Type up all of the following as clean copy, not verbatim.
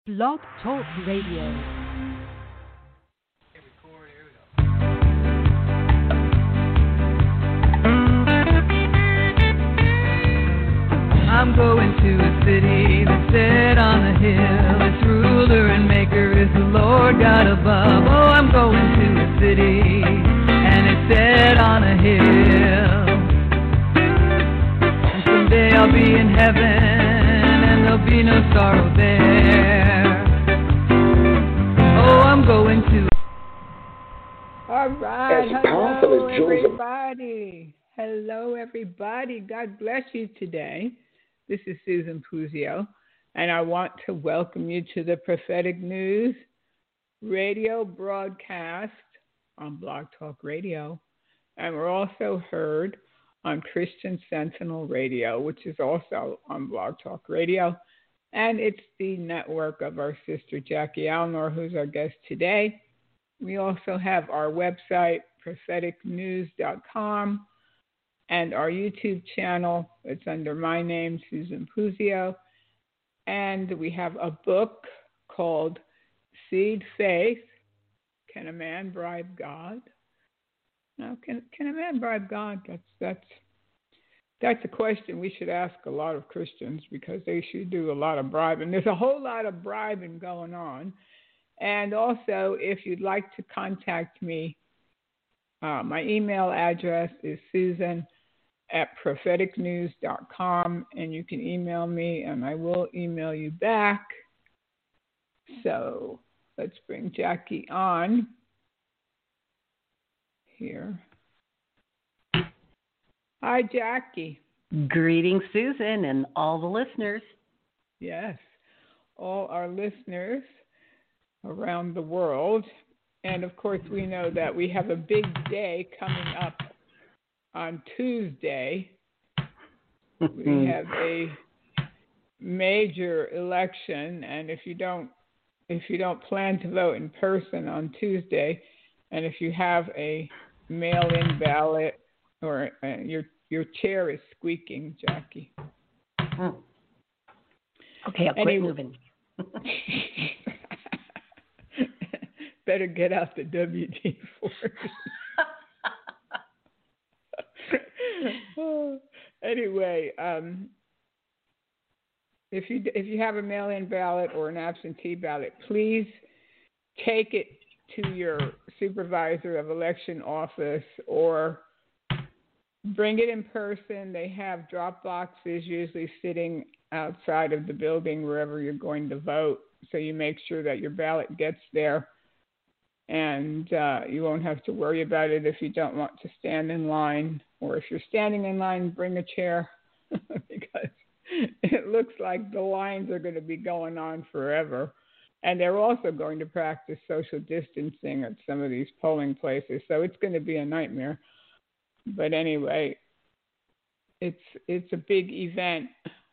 Blog Talk Radio. I'm going to a city that's set on a hill. Its ruler and maker is the Lord God above. Oh, I'm going to a city, and it's set on a hill. And someday I'll be in heaven, and there'll be no sorrow there. Oh, I'm going to... All right, hello everybody. Hello everybody. God bless you today. This is Susan Puzio, and I want to welcome you to the Prophetic News radio broadcast on Blog Talk Radio. And we're also heard on Christian Sentinel Radio, which is also on Blog Talk Radio. And it's the network of our sister Jackie Alnor, who's our guest today. We also have our website, propheticnews.com. And our YouTube channel, it's under my name, Susan Puzio. And we have a book called Seed Faith. Can a man bribe God? Now, can a man bribe God? That's a question we should ask a lot of Christians, because they should do a lot of bribing. There's a whole lot of bribing going on. And also, if you'd like to contact me, my email address is susan@propheticnews.com, and you can email me, and I will email you back. So let's bring Jackie on here. Hi, Jackie. Greetings, Susan, and all the listeners. Yes, all our listeners around the world. And, of course, we know that we have a big day coming up on Tuesday. We have a major election, and if you don't plan to vote in person on Tuesday, and if you have a mail-in ballot, or your chair is squeaking, Jackie. Okay, I'll quit moving. Better get out the WD-40. Anyway, if you have a mail-in ballot or an absentee ballot, please take it to your supervisor of election office or bring it in person. They have drop boxes usually sitting outside of the building wherever you're going to vote, so you make sure that your ballot gets there. And you won't have to worry about it if you don't want to stand in line. Or if you're standing in line, bring a chair, because it looks like the lines are going to be going on forever. And they're also going to practice social distancing at some of these polling places. So it's going to be a nightmare. But anyway, it's a big event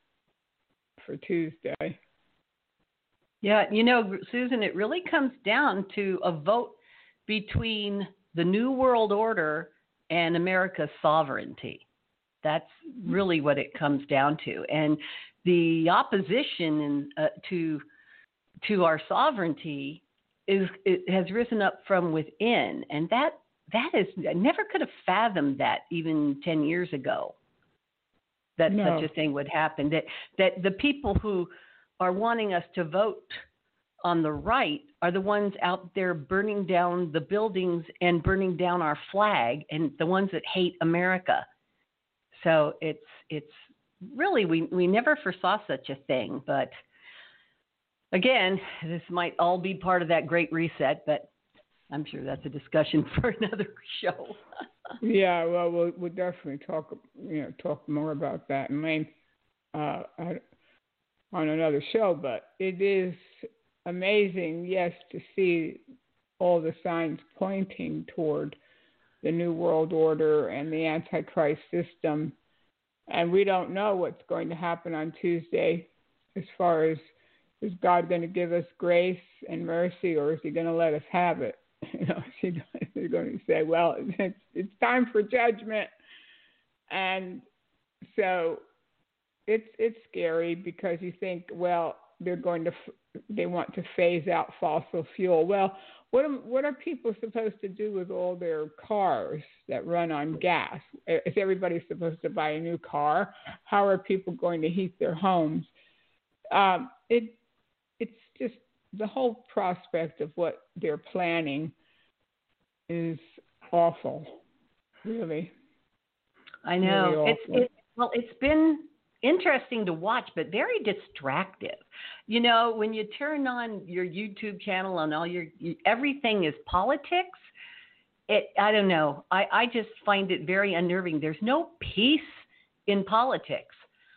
for Tuesday. Yeah, Susan, it really comes down to a vote between the New World Order and America's sovereignty. That's really what it comes down to. And the opposition to our sovereignty has risen up from within. And that is, I never could have fathomed that even 10 years ago, that such a thing would happen. That the people who are wanting us to vote on the right are the ones out there burning down the buildings and burning down our flag, and the ones that hate America. So it's really, we never foresaw such a thing. But again, this might all be part of that Great Reset, but I'm sure that's a discussion for another show. Yeah, well, we'll definitely talk more about that in length on another show. But it is amazing, yes, to see all the signs pointing toward the New World Order and the Antichrist system. And we don't know what's going to happen on Tuesday as far as, is God going to give us grace and mercy, or is he going to let us have it? Is he going to say, well, it's time for judgment? And so it's scary, because you think, well, they're going to they want to phase out fossil fuel. Well, what are people supposed to do with all their cars that run on gas? Is everybody supposed to buy a new car? How are people going to heat their homes? It's just the whole prospect of what they're planning is awful, really. I know. Really it's been interesting to watch, but very distractive. You know, when you turn on your YouTube channel and everything is politics, I don't know. I just find it very unnerving. There's no peace in politics.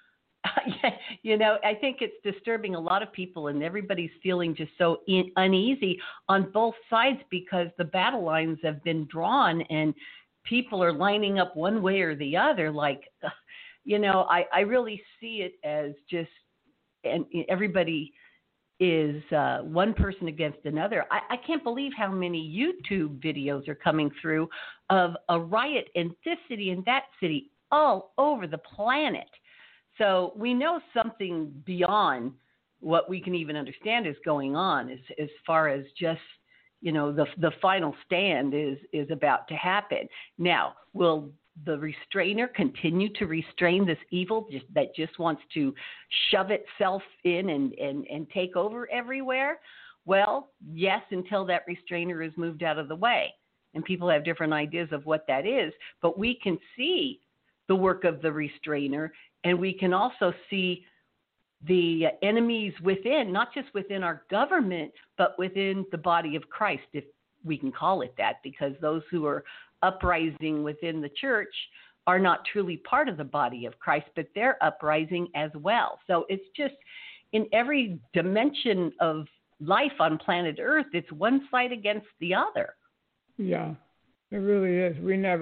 You know, I think it's disturbing a lot of people, and everybody's feeling just so uneasy on both sides because the battle lines have been drawn and people are lining up one way or the other. Like, you know, I really see it as just, and everybody is one person against another. I can't believe how many YouTube videos are coming through of a riot in this city and that city all over the planet. So we know something beyond what we can even understand is going on as far as just, you know, the final stand is about to happen. Now, will the restrainer continue to restrain this evil that just wants to shove itself in and take over everywhere? Well, yes, until that restrainer is moved out of the way. And people have different ideas of what that is. But we can see the work of the restrainer, and we can also see the enemies within, not just within our government, but within the body of Christ, if we can call it that, because those who are uprising within the church are not truly part of the body of Christ, but they're uprising as well. So it's just in every dimension of life on planet Earth, it's one side against the other. Yeah, it really is.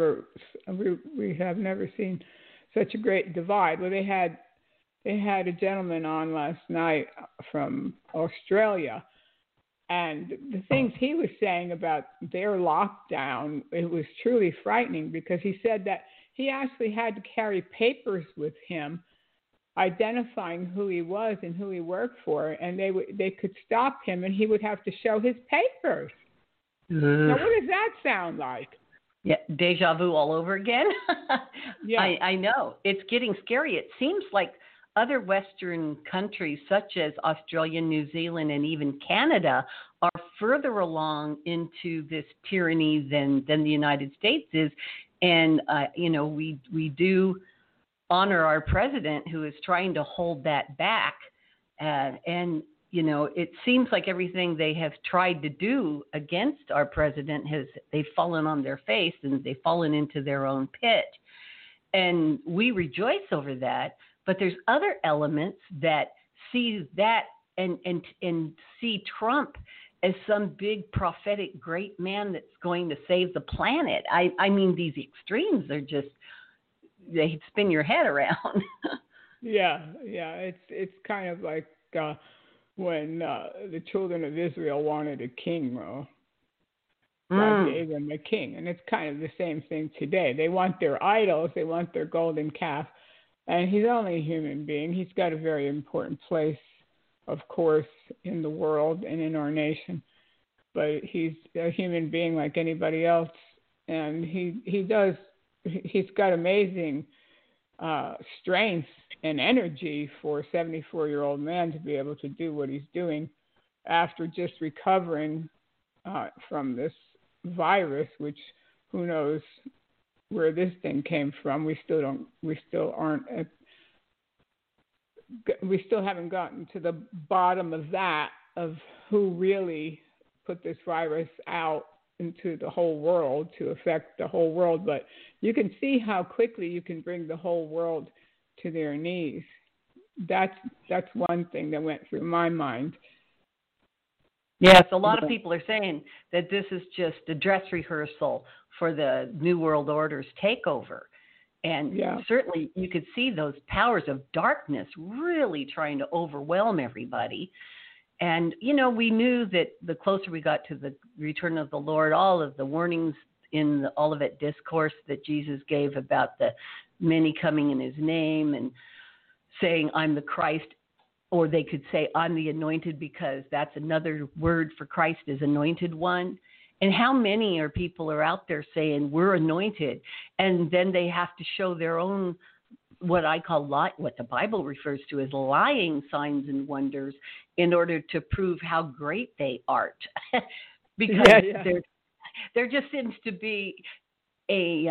We have never seen such a great divide. Well, they had a gentleman on last night from Australia, and the things he was saying about their lockdown, it was truly frightening, because he said that he actually had to carry papers with him identifying who he was and who he worked for, and they could stop him and he would have to show his papers. Now, what does that sound like? Yeah, deja vu all over again. Yeah. I know. It's getting scary. It seems like other Western countries, such as Australia, New Zealand, and even Canada, are further along into this tyranny than the United States is. And, you know, we do honor our president, who is trying to hold that back. And, you know, it seems like everything they have tried to do against our president they've fallen on their face and they've fallen into their own pit. And we rejoice over that. But there's other elements that see that and see Trump as some big prophetic great man that's going to save the planet. I mean, these extremes are just, they spin your head around. Yeah. It's kind of like when the children of Israel wanted a king. God gave them a king, and it's kind of the same thing today. They want their idols, they want their golden calf. And he's only a human being. He's got a very important place, of course, in the world and in our nation. But he's a human being like anybody else. And he's got amazing strength and energy for a 74-year-old man to be able to do what he's doing after just recovering from this virus, which who knows where this thing came from. We still haven't gotten to the bottom of that, of who really put this virus out into the whole world to affect the whole world. But you can see how quickly you can bring the whole world to their knees. That's one thing that went through my mind. Yes, a lot of people are saying that this is just a dress rehearsal for the New World Order's takeover. And certainly you could see those powers of darkness really trying to overwhelm everybody. And, you know, we knew that the closer we got to the return of the Lord, all of the warnings in the Olivet Discourse that Jesus gave about the many coming in his name and saying, I'm the Christ, or they could say, I'm the anointed, because that's another word for Christ is anointed one. And how many people are out there saying we're anointed, and then they have to show their own, what I call what the Bible refers to as lying signs and wonders, in order to prove how great they are. Because there just seems to be a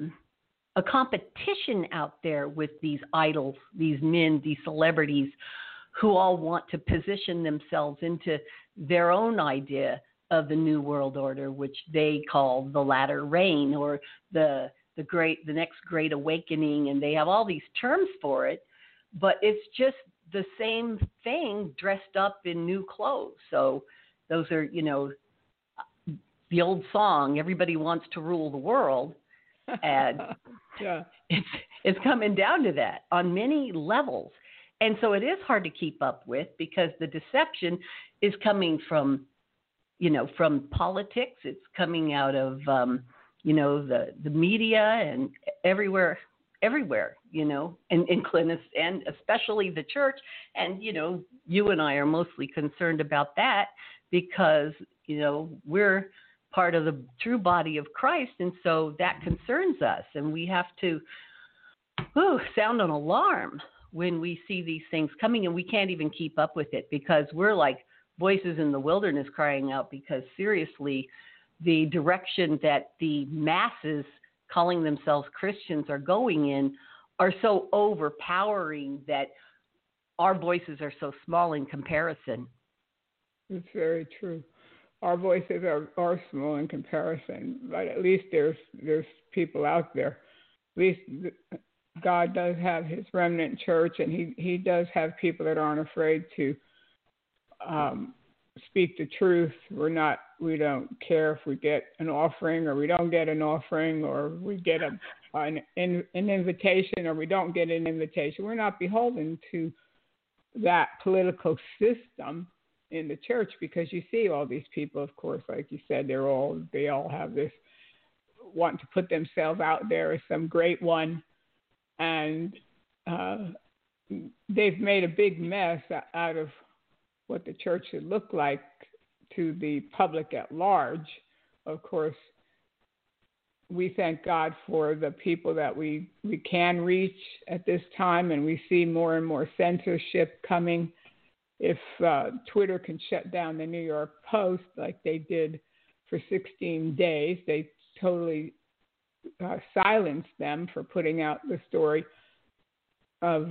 competition out there with these idols, these men, these celebrities, who all want to position themselves into their own idea of the New World Order, which they call the latter rain, or the next great awakening, and they have all these terms for it, but it's just the same thing dressed up in new clothes. So those are, the old song, everybody wants to rule the world, and it's coming down to that on many levels. And so it is hard to keep up with, because the deception is coming from politics. It's coming out of, the media and everywhere, and especially the church. And, you and I are mostly concerned about that, because, we're part of the true body of Christ. And so that concerns us, and we have to sound an alarm when we see these things coming, and we can't even keep up with it, because we're like voices in the wilderness crying out, because seriously, the direction that the masses calling themselves Christians are going in are so overpowering that our voices are so small in comparison. It's very true. Our voices are small in comparison, but at least there's people out there. At least God does have his remnant church, and he does have people that aren't afraid to speak the truth. We don't care if we get an offering or we don't get an offering, or we get an invitation or we don't get an invitation. We're not beholden to that political system in the church, because you see all these people, of course, like you said, they all have this wanting to put themselves out there as some great one, and they've made a big mess out of what the church should look like to the public at large. Of course, we thank God for the people that we can reach at this time, and we see more and more censorship coming. If Twitter can shut down the New York Post like they did for 16 days, they totally silenced them for putting out the story of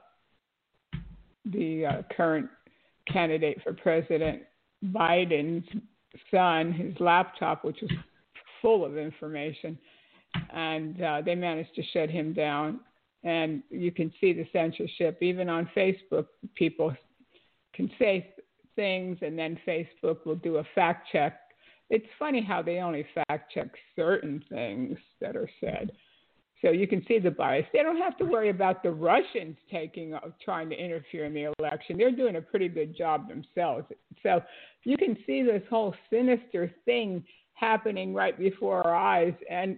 the current candidate for president, Biden's son, his laptop, which was full of information, and they managed to shut him down. And you can see the censorship even on Facebook. People can say things, and then Facebook will do a fact check. It's funny how they only fact check certain things that are said. So you can see the bias. They don't have to worry about the Russians trying to interfere in the election. They're doing a pretty good job themselves. So you can see this whole sinister thing happening right before our eyes. And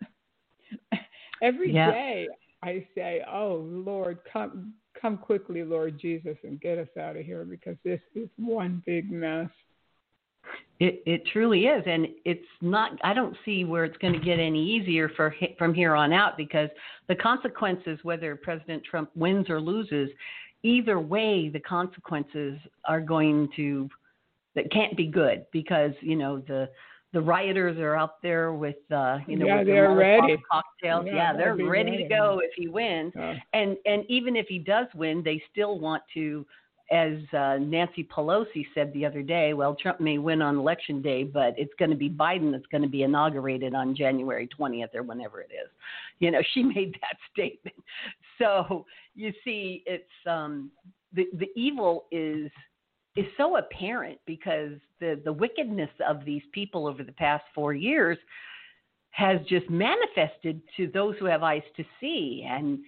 every day I say, oh, Lord, come quickly, Lord Jesus, and get us out of here, because this is one big mess. It truly is, and it's not. I don't see where it's going to get any easier from here on out, because the consequences, whether President Trump wins or loses, either way, the consequences are that can't be good, because the rioters are out there with with they're ready cocktails. They're ready to go if he wins, and even if he does win, they still want to. As Nancy Pelosi said the other day, well, Trump may win on Election Day, but it's going to be Biden that's going to be inaugurated on January 20th or whenever it is. She made that statement. So you see, it's the evil is so apparent, because the wickedness of these people over the past 4 years has just manifested to those who have eyes to see. And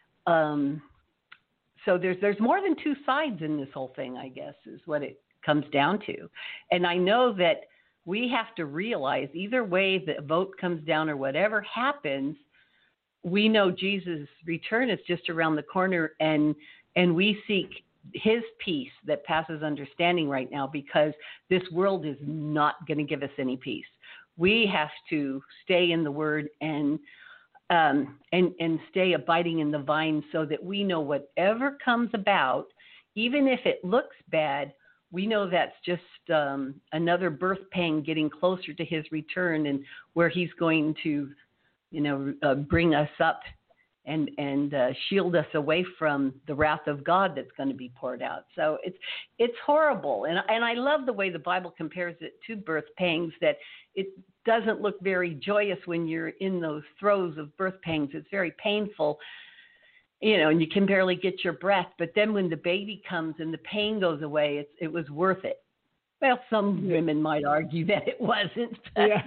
so there's more than two sides in this whole thing, I guess, is what it comes down to. And I know that we have to realize either way the vote comes down or whatever happens, we know Jesus' return is just around the corner, and we seek his peace that passes understanding right now, because this world is not going to give us any peace. We have to stay in the Word and stay abiding in the vine, so that we know whatever comes about, even if it looks bad, we know that's just another birth pang getting closer to his return, and where he's going to, bring us up and shield us away from the wrath of God that's going to be poured out. So it's horrible, and I love the way the Bible compares it to birth pangs, that it doesn't look very joyous when you're in those throes of birth pangs. It's very painful, and you can barely get your breath. But then when the baby comes and the pain goes away, it was worth it. Well, some women might argue that it wasn't. But Yeah.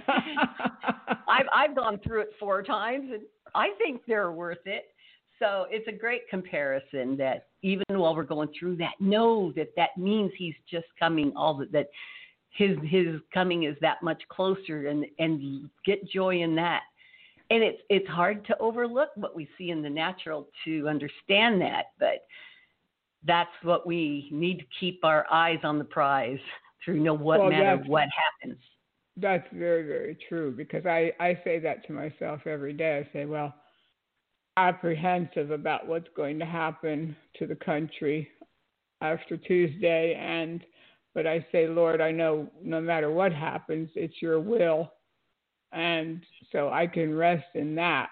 I've gone through it 4 times, and I think they're worth it. So it's a great comparison, that even while we're going through that, know that means he's just coming, that his coming is that much closer, and get joy in that. And it's hard to overlook what we see in the natural to understand that, but that's what we need to keep our eyes on the prize through what happens. That's very, very true, because I say that to myself every day. I say, well, apprehensive about what's going to happen to the country after Tuesday, but I say, Lord, I know no matter what happens, it's your will, and so I can rest in that,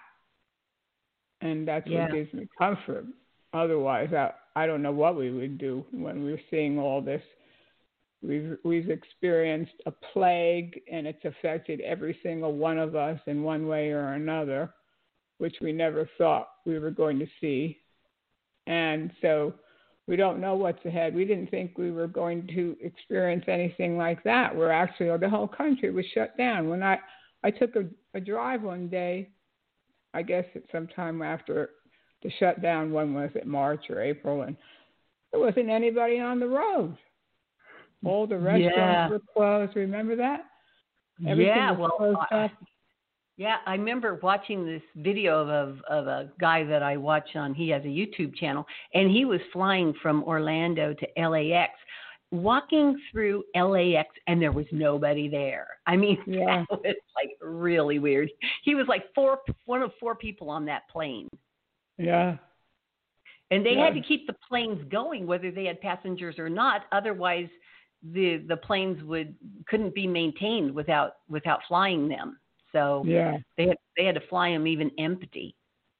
and that's what gives me comfort. Otherwise, I don't know what we would do when we're seeing all this. We've experienced a plague, and it's affected every single one of us in one way or another, which we never thought we were going to see. And so we don't know what's ahead. We didn't think we were going to experience anything like that, where actually the whole country was shut down. When I took a drive one day, I guess it's sometime after the shutdown, when was it, March or April, and there wasn't anybody on the road. All the restaurants were closed. Remember that? Everything was closed up. Yeah, I remember watching this video of a guy that I watch on. He has a YouTube channel, and he was flying from Orlando to LAX, walking through LAX, and there was nobody there. I mean, that was like really weird. He was like one of 4 people on that plane. Yeah. And they had to keep the planes going, whether they had passengers or not. Otherwise, the planes couldn't be maintained without flying them. So they had to fly them even empty.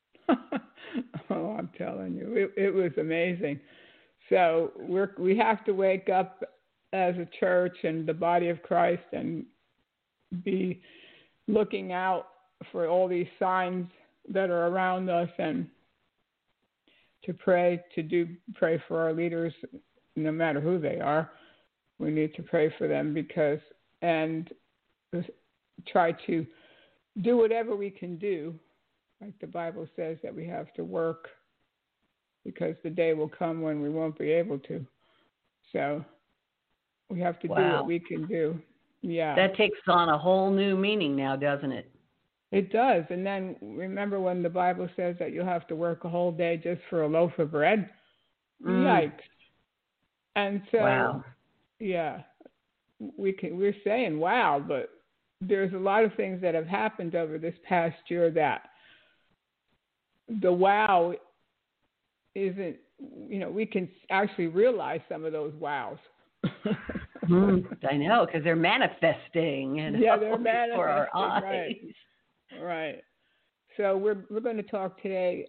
Oh, I'm telling you, it was amazing. So we have to wake up as a church and the body of Christ, and be looking out for all these signs that are around us, and to pray for our leaders, no matter who they are. We need to pray for them, and try to do whatever we can do. Like the Bible says, that we have to work, because the day will come when we won't be able to. So we have to do what we can do. Yeah. That takes on a whole new meaning now, doesn't it? It does. And then remember when the Bible says that you'll have to work a whole day just for a loaf of bread? Yikes. And so, we're saying wow, but there's a lot of things that have happened over this past year that the wow isn't, we can actually realize some of those wows. I know, because they're manifesting. They're manifesting for our eyes. Right. So we're going to talk today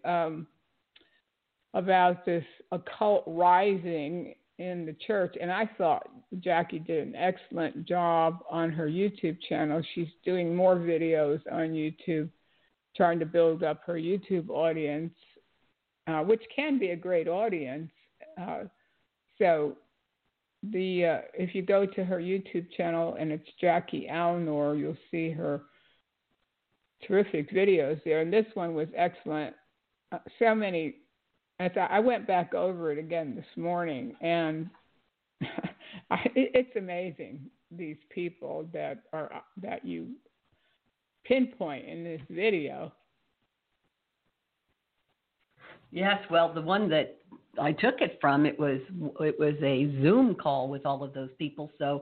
about this occult rising in the church, and I thought Jackie did an excellent job on her YouTube channel. She's doing more videos on YouTube, trying to build up her YouTube audience, which can be a great audience. So if you go to her YouTube channel, and it's Jackie Alnor, you'll see her terrific videos there. And this one was excellent. So many. I went back over it again this morning, and it's amazing, these people that you pinpoint in this video. Yes, well, the one that I took it from, it was a Zoom call with all of those people. So,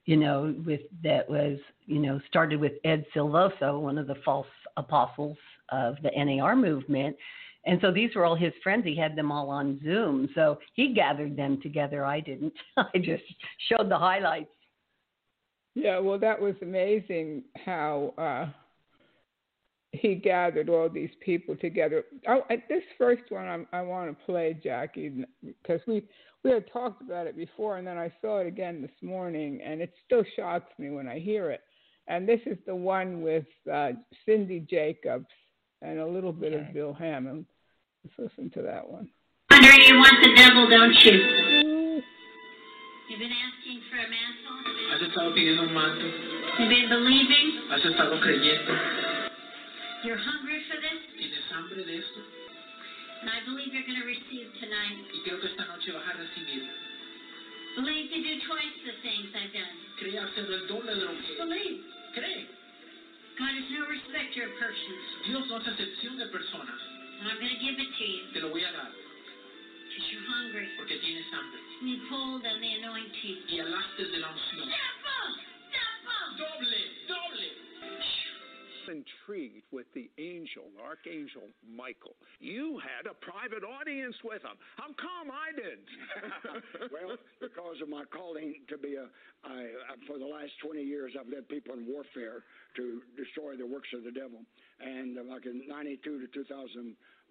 started with Ed Silvoso, one of the false apostles of the NAR movement. And so these were all his friends. He had them all on Zoom. So he gathered them together. I didn't. I just showed the highlights. Yeah, well, that was amazing how he gathered all these people together. This first one I want to play, Jackie, because we had talked about it before, and then I saw it again this morning, and it still shocks me when I hear it. And this is the one with Cindy Jacobs and a little bit of Bill Hammond. Let's listen to that one. Wonder you want the devil, don't you? You've been asking for a mantle? Has estado pidiendo un manto. You've been believing? Has estado creyendo. You're hungry for this? Tienes hambre de esto. And I believe you're going to receive tonight. Y creo que esta noche vas a recibir. Believe to do twice the things I've done. Cree hacer el doble de lo que. Believe. Cree. God is no respecter of persons. Dios no hace excepción de personas. And I'm going to give it to you. Te lo voy a dar. Because you're hungry. Porque tienes hambre. And you pulled on the anointing. Y alaste de la unción. Double! Double! Doble, doble. Intrigued with the Archangel Michael. You had a private audience with him. How come I didn't? Well, because of my calling to be for the last 20 years, I've led people in warfare to destroy the works of the devil. And like in 92 to 2001,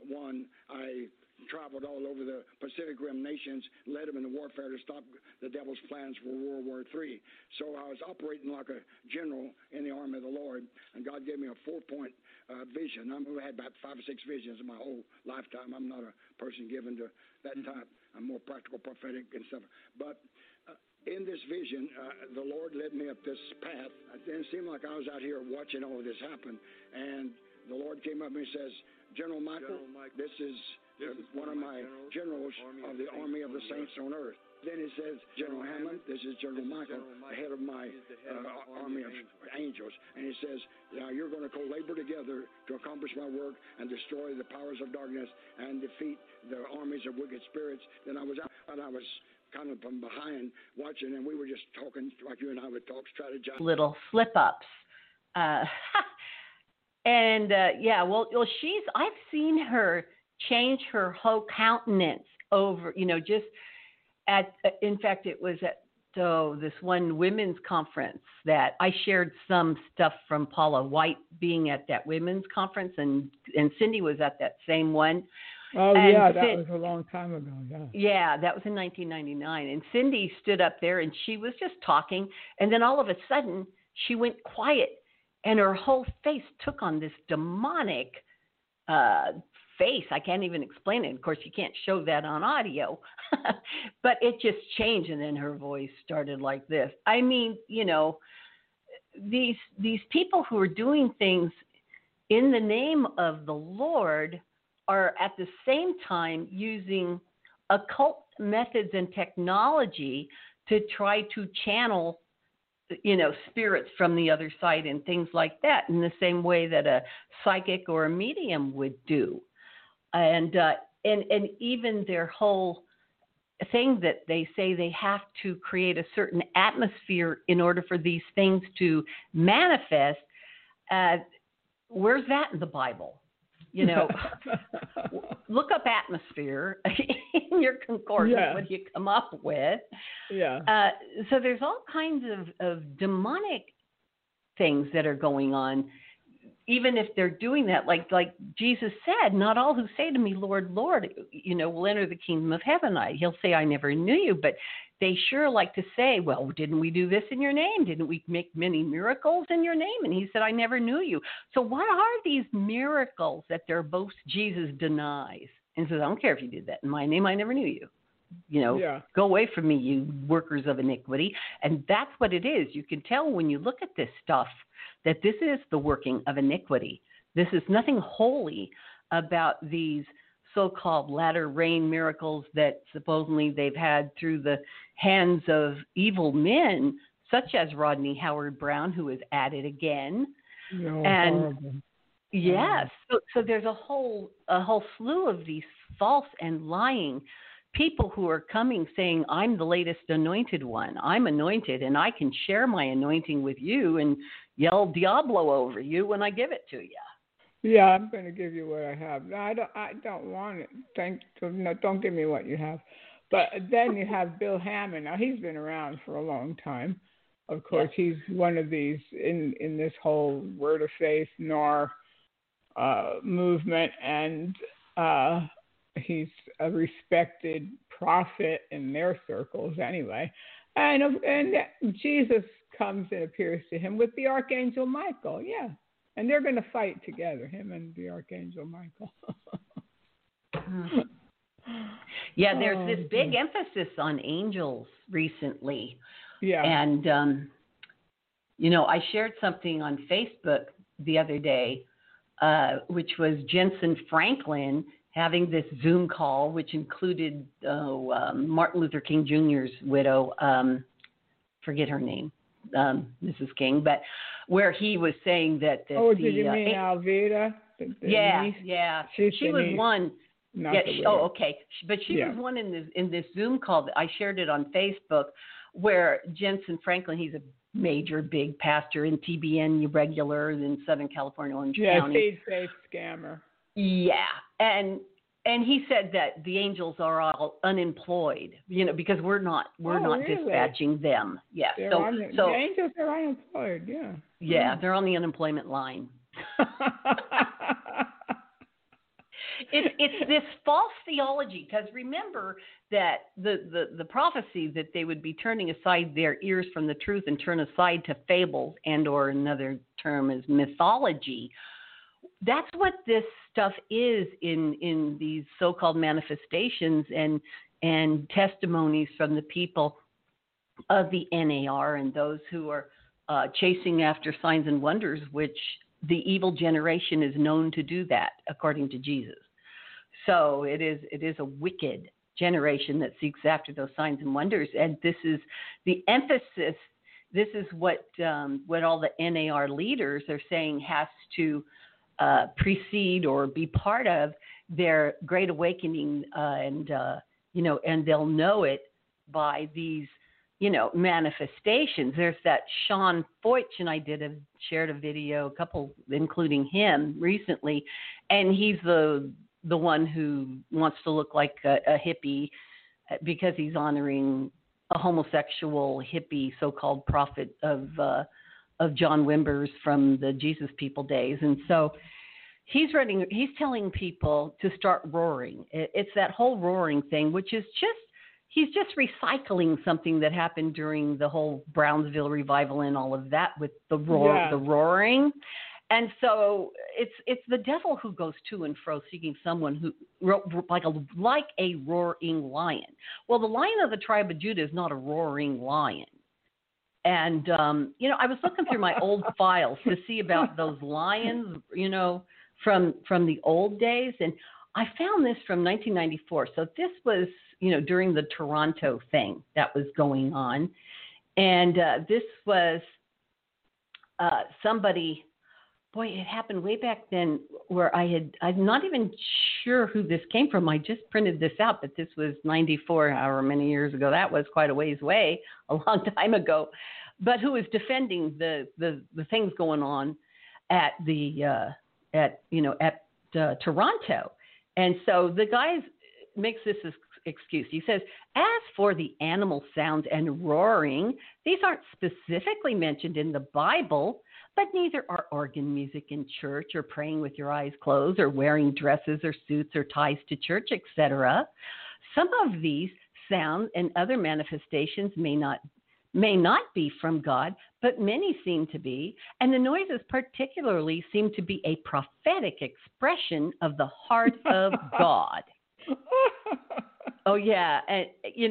I traveled all over the Pacific Rim nations, led them in the warfare to stop the devil's plans for World War III. So I was operating like a general in the army of the Lord, and God gave me a 4-point vision. I've had about 5 or 6 visions in my whole lifetime. I'm not a person given to that type. I'm more practical, prophetic, and stuff. But in this vision, the Lord led me up this path. It didn't seem like I was out here watching all of this happen. And the Lord came up and he says, General Michael, this is one of my generals of the army of the saints on earth. Then he says, General Hammond, this is General Michael, the head of my army of angels. And he says, now you're going to co-labor together to accomplish my work and destroy the powers of darkness and defeat the armies of wicked spirits. Then I was out, and I was kind of from behind watching, and we were just talking like you and I would talk, strategize. Little slip-ups. I've seen her change her whole countenance over, just in fact, it was at this one women's conference that I shared some stuff from Paula White being at that women's conference, and Cindy was at that same one. Oh, and yeah, that was a long time ago, yeah. Yeah, that was in 1999. And Cindy stood up there, and she was just talking, and then all of a sudden, she went quiet, and her whole face took on this demonic face. I can't even explain it. Of course, you can't show that on audio, but it just changed, and then her voice started like this. I mean, these people who are doing things in the name of the Lord are at the same time using occult methods and technology to try to channel spirits from the other side and things like that, in the same way that a psychic or a medium would do. And even their whole thing that they say they have to create a certain atmosphere in order for these things to manifest. Where's that in the Bible? Look up atmosphere in your concordance. Yeah. What do you come up with? Yeah. So there's all kinds of demonic things that are going on, even if they're doing that. Like Jesus said, not all who say to me, Lord, Lord, will enter the kingdom of heaven. He'll say, I never knew you. But they sure like to say, well, didn't we do this in your name? Didn't we make many miracles in your name? And he said, I never knew you. So what are these miracles that they're boast Jesus denies? And says, I don't care if you did that in my name. I never knew you. Go away from me, you workers of iniquity. And that's what it is. You can tell when you look at this stuff that this is the working of iniquity. This is nothing holy about these so-called latter rain miracles that supposedly they've had through the hands of evil men, such as Rodney Howard Brown, who is at it again. Horrible. Yes. So there's a whole slew of these false and lying people who are coming saying, I'm the latest anointed one. I'm anointed, and I can share my anointing with you and yell Diablo over you when I give it to you. Yeah, I'm going to give you what I have. No, I don't want it. No, don't give me what you have. But then you have Bill Hammond. Now, he's been around for a long time. Of course, he's one of these in this whole Word of Faith, NAR movement, and he's a respected prophet in their circles anyway. And Jesus comes and appears to him with the Archangel Michael, yeah. And they're going to fight together, him and the Archangel Michael. Yeah, there's this big emphasis on angels recently. Yeah. And, I shared something on Facebook the other day, which was Jensen Franklin having this Zoom call, which included Martin Luther King Jr.'s widow, forget her name, Mrs. King, but where he was saying that... did you mean Alveda? Yeah. She was niece. one... Not okay. But she was one in this Zoom call that I shared it on Facebook, where Jensen Franklin, he's a major big pastor in TBN regular in Southern California, Orange County. Seed faith scammer. Yeah, and he said that the angels are all unemployed, because we're not dispatching them. Yeah, the angels are unemployed. Yeah. Yeah, they're on the unemployment line. It's this false theology, because remember that the prophecy that they would be turning aside their ears from the truth and turn aside to fables, and or another term is mythology. That's what this stuff is in these so-called manifestations and testimonies from the people of the NAR and those who are chasing after signs and wonders, which the evil generation is known to do that, according to Jesus. So it is a wicked generation that seeks after those signs and wonders, and this is the emphasis. This is what all the NAR leaders are saying has to precede or be part of their great awakening, and they'll know it by these manifestations. There's that Sean Foyt, and I shared a video, a couple, including him recently, and he's the one who wants to look like a hippie because he's honoring a homosexual hippie so-called prophet of John Wimbers from the Jesus People days. And so he's telling people to start roaring. It's that whole roaring thing, which is he's just recycling something that happened during the whole Brownsville revival and all of that with the roaring. And so it's the devil who goes to and fro seeking someone who like a roaring lion. Well, the Lion of the tribe of Judah is not a roaring lion. And I was looking through my old files to see about those lions, from the old days, and I found this from 1994. So this was during the Toronto thing that was going on, and this was somebody. Boy, it happened way back then where I'm not even sure who this came from. I just printed this out, but this was 94, however many years ago. That was quite a ways away, a long time ago. But who was defending the things going on at Toronto. And so the guy makes this excuse. He says, as for the animal sounds and roaring, these aren't specifically mentioned in the Bible, but neither are organ music in church or praying with your eyes closed or wearing dresses or suits or ties to church, etc. Some of these sounds and other manifestations may not be from God, but many seem to be, and the noises particularly seem to be a prophetic expression of the heart of God. Oh yeah, and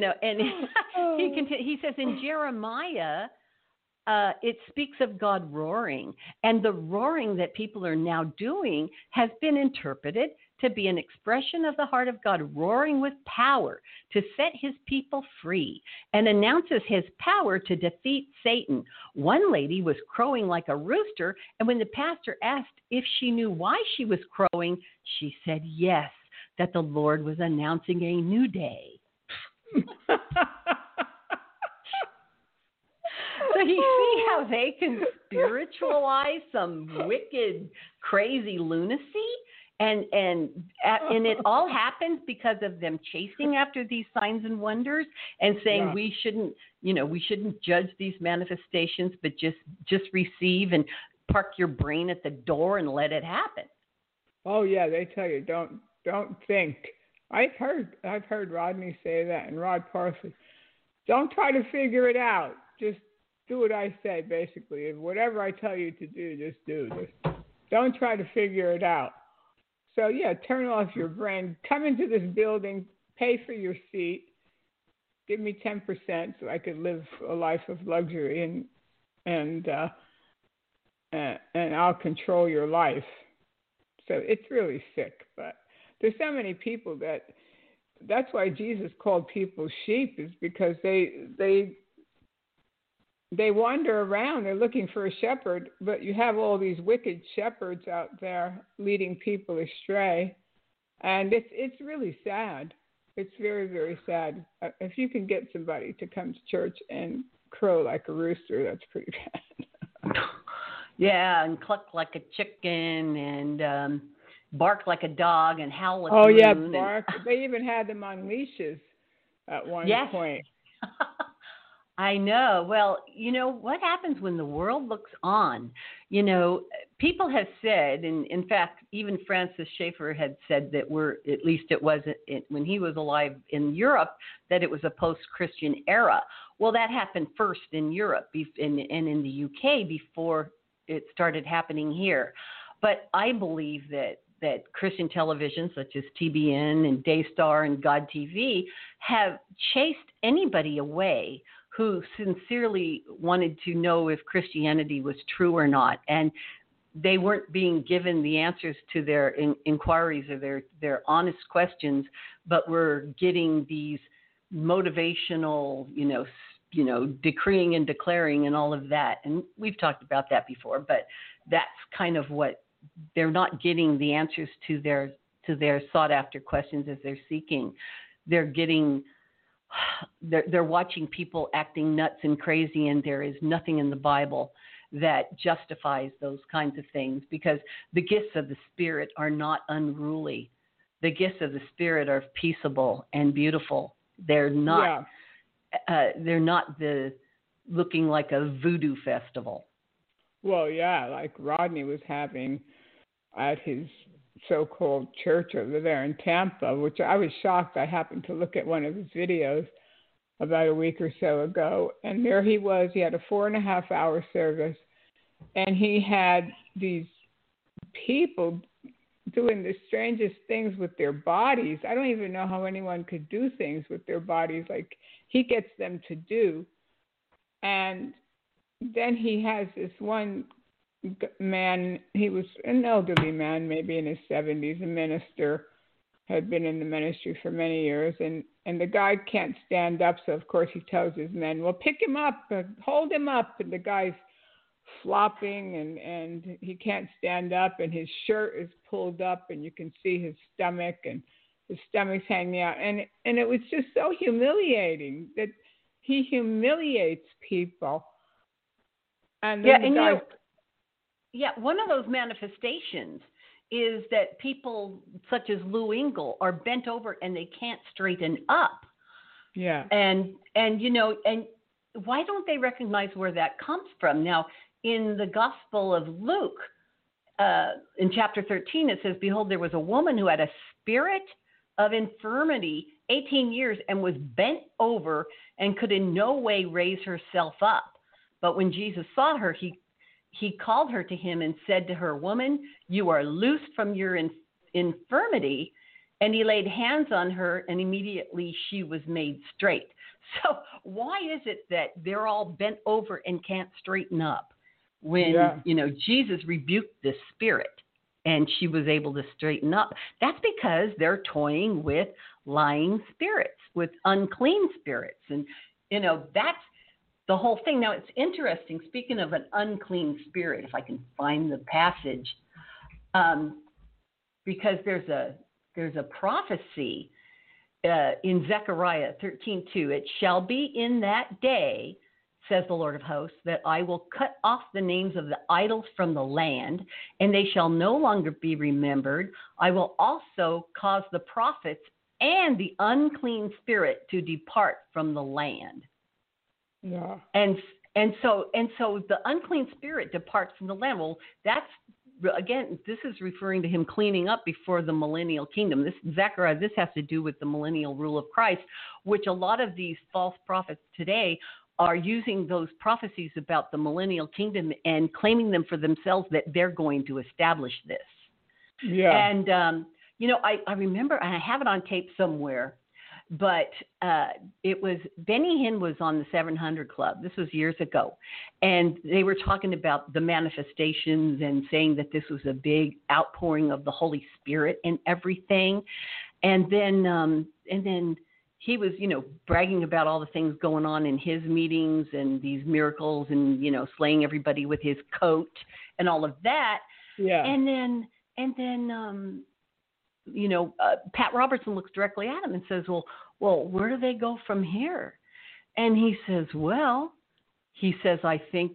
he says in Jeremiah, it speaks of God roaring, and the roaring that people are now doing has been interpreted to be an expression of the heart of God roaring with power to set his people free, and announces his power to defeat Satan. One lady was crowing like a rooster, and when the pastor asked if she knew why she was crowing, she said yes, that the Lord was announcing a new day. So you see how they can spiritualize some wicked, crazy lunacy, and it all happens because of them chasing after these signs and wonders and saying we shouldn't judge these manifestations, but just receive and park your brain at the door and let it happen. Oh yeah, they tell you don't think. I've heard Rodney say that, and Rod Parsley. Don't try to figure it out. Just do what I say, basically. Whatever I tell you to do, just do. Just don't try to figure it out. So, yeah, turn off your brain. Come into this building, pay for your seat, give me 10% so I could live a life of luxury, and I'll control your life. So it's really sick. But there's so many people that's why Jesus called people sheep, is because they wander around. They're looking for a shepherd, but you have all these wicked shepherds out there leading people astray, and it's really sad. It's very, very sad. If you can get somebody to come to church and crow like a rooster, that's pretty bad. Yeah, and cluck like a chicken, and bark like a dog, and howl at the moon. Oh yeah, bark. They even had them on leashes at one point. I know. Well, what happens when the world looks on? People have said, and in fact, even Francis Schaeffer had said that at least it was when he was alive in Europe, that it was a post-Christian era. Well, that happened first in Europe and in the UK before it started happening here. But I believe that Christian television, such as TBN and Daystar and God TV, have chased anybody away who sincerely wanted to know if Christianity was true or not. And they weren't being given the answers to their inquiries or their honest questions, but were getting these motivational, decreeing and declaring and all of that. And we've talked about that before, but that's kind of what they're not getting, the answers to their sought after questions as they're seeking. They're watching people acting nuts and crazy, and there is nothing in the Bible that justifies those kinds of things, because the gifts of the Spirit are not unruly. The gifts of the Spirit are peaceable and beautiful. They're not. Yeah. They're not looking like a voodoo festival. Well, yeah, like Rodney was having at his so-called church over there in Tampa, which I was shocked. I happened to look at one of his videos about a week or so ago, and there he was. He had a 4.5-hour service, and he had these people doing the strangest things with their bodies. I don't even know how anyone could do things with their bodies like he gets them to do. And then he has this one man, he was an elderly man, maybe in his 70s, a minister, had been in the ministry for many years, and the guy can't stand up, so of course he tells his men, well, pick him up, hold him up, and the guy's flopping, and he can't stand up, and his shirt is pulled up, and you can see his stomach, and his stomach's hanging out, and it was just so humiliating that he humiliates people. And then one of those manifestations is that people such as Lou Engle are bent over and they can't straighten up. Yeah. And why don't they recognize where that comes from? Now, in the Gospel of Luke, in chapter 13, it says, behold, there was a woman who had a spirit of infirmity 18 years and was bent over and could in no way raise herself up. But when Jesus saw her, he called her to him and said to her, woman, you are loosed from your infirmity. And he laid hands on her, and immediately she was made straight. So why is it that they're all bent over and can't straighten up when, Jesus rebuked this spirit and she was able to straighten up. That's because they're toying with lying spirits, with unclean spirits. And, that's the whole thing. Now, it's interesting, speaking of an unclean spirit, if I can find the passage, because there's a prophecy in Zechariah 13:2. It shall be in that day, says the Lord of hosts, that I will cut off the names of the idols from the land, and they shall no longer be remembered. I will also cause the prophets and the unclean spirit to depart from the land. Yeah. And so the unclean spirit departs from the land. Well, that's, again, this is referring to him cleaning up before the millennial kingdom. This Zechariah, this has to do with the millennial rule of Christ, which a lot of these false prophets today are using those prophecies about the millennial kingdom and claiming them for themselves that they're going to establish this. Yeah. And, I remember, and I have it on tape somewhere, but it was, Benny Hinn was on the 700 Club. This was years ago. And they were talking about the manifestations and saying that this was a big outpouring of the Holy Spirit and everything. And then he was, bragging about all the things going on in his meetings and these miracles and, slaying everybody with his coat and all of that. Yeah. And then, Pat Robertson looks directly at him and says, well, where do they go from here? And he says, I think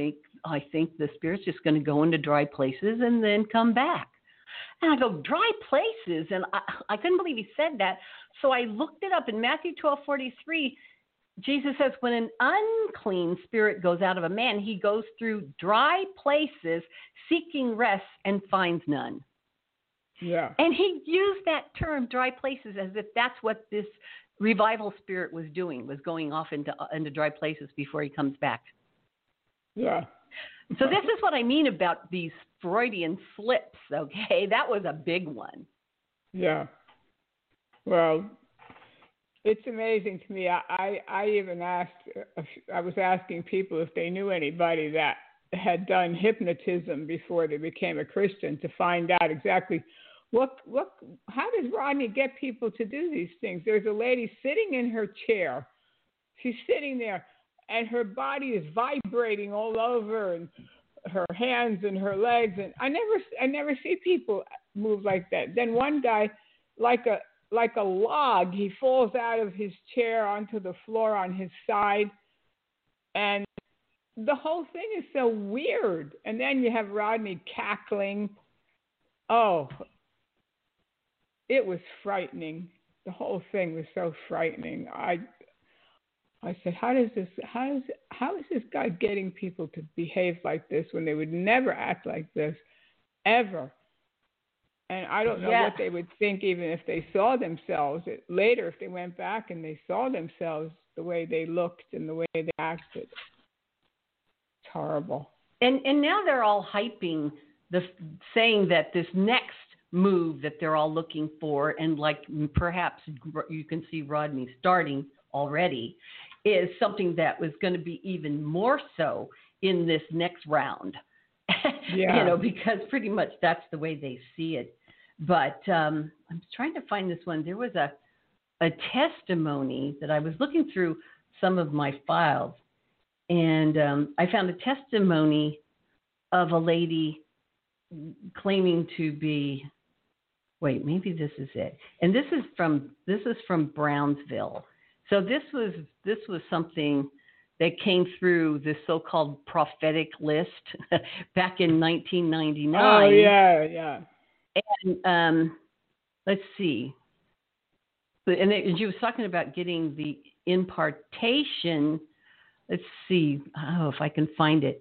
the Spirit's just going to go into dry places and then come back. And I go, dry places? And I couldn't believe he said that. So I looked it up in Matthew 12:43. Jesus says, when an unclean spirit goes out of a man, he goes through dry places seeking rest and finds none. Yeah. And he used that term, dry places, as if that's what this revival spirit was doing, was going off into dry places before he comes back. Yeah. So this is what I mean about these Freudian slips, okay? That was a big one. Yeah. Well, it's amazing to me. I even asked, I was asking people if they knew anybody that had done hypnotism before they became a Christian to find out exactly how does Rodney get people to do these things? There's a lady sitting in her chair. She's sitting there, and her body is vibrating all over, and her hands and her legs. And I never see people move like that. Then one guy, like a log, he falls out of his chair onto the floor on his side, and the whole thing is so weird. And then you have Rodney cackling. Oh, it was frightening. The whole thing was so frightening. I said, how is this guy getting people to behave like this when they would never act like this, ever? And I don't know what they would think even if they saw themselves. Later, if they went back and they saw themselves the way they looked and the way they acted. It's horrible. And now they're all hyping saying that this next move that they're all looking for, and like perhaps you can see Rodney starting already, is something that was going to be even more so in this next round. Yeah. Because pretty much that's the way they see it. But I'm trying to find this one. There was a testimony that I was looking through some of my files, and I found a testimony of a lady claiming to be, maybe this is it. And this is from Brownsville. So this was something that came through the so-called prophetic list back in 1999. Oh, yeah. And let's see. And she was talking about getting the impartation. Let's see. Oh, if I can find it.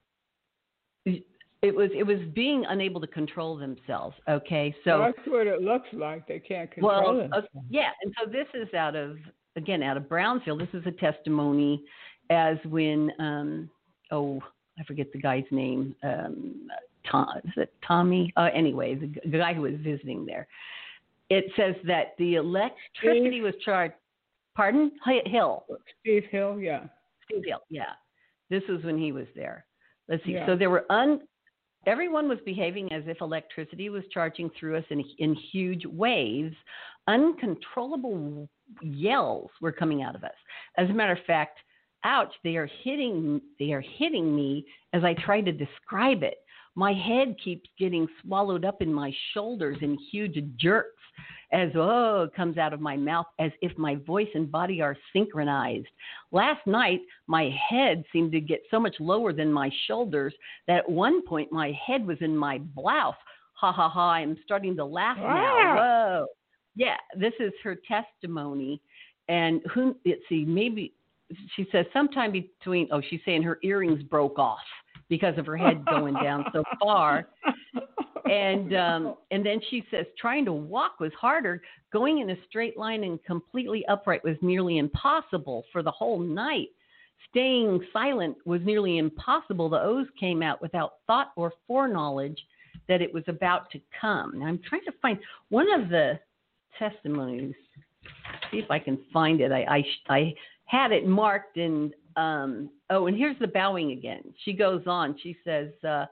It was being unable to control themselves. Okay, so that's what it looks like. They can't control themselves. Yeah, and so this is out of Brownsville. This is a testimony as when I forget the guy's name. Is it Tommy? Anyway, the guy who was visiting there. It says that the electricity was charged. Pardon? Hill. Steve Hill, yeah. Steve Hill, yeah. This was when he was there. Let's see. Yeah. So there were everyone was behaving as if electricity was charging through us in huge waves. Uncontrollable yells were coming out of us. As a matter of fact, ouch, they are hitting me as I try to describe it. My head keeps getting swallowed up in my shoulders in huge jerks as it comes out of my mouth, as if my voice and body are synchronized. Last night, my head seemed to get so much lower than my shoulders that at one point my head was in my blouse. Ha, ha, ha, I'm starting to laugh now. Whoa. Yeah, this is her testimony. And let's see, maybe she says sometime between, she's saying her earrings broke off because of her head going down so far. And then she says trying to walk was harder. Going in a straight line and completely upright was nearly impossible for the whole night. Staying silent was nearly impossible. The O's came out without thought or foreknowledge that it was about to come. Now I'm trying to find one of the testimonies. See if I can find it. I had it marked and and here's the bowing again. She goes on. She says,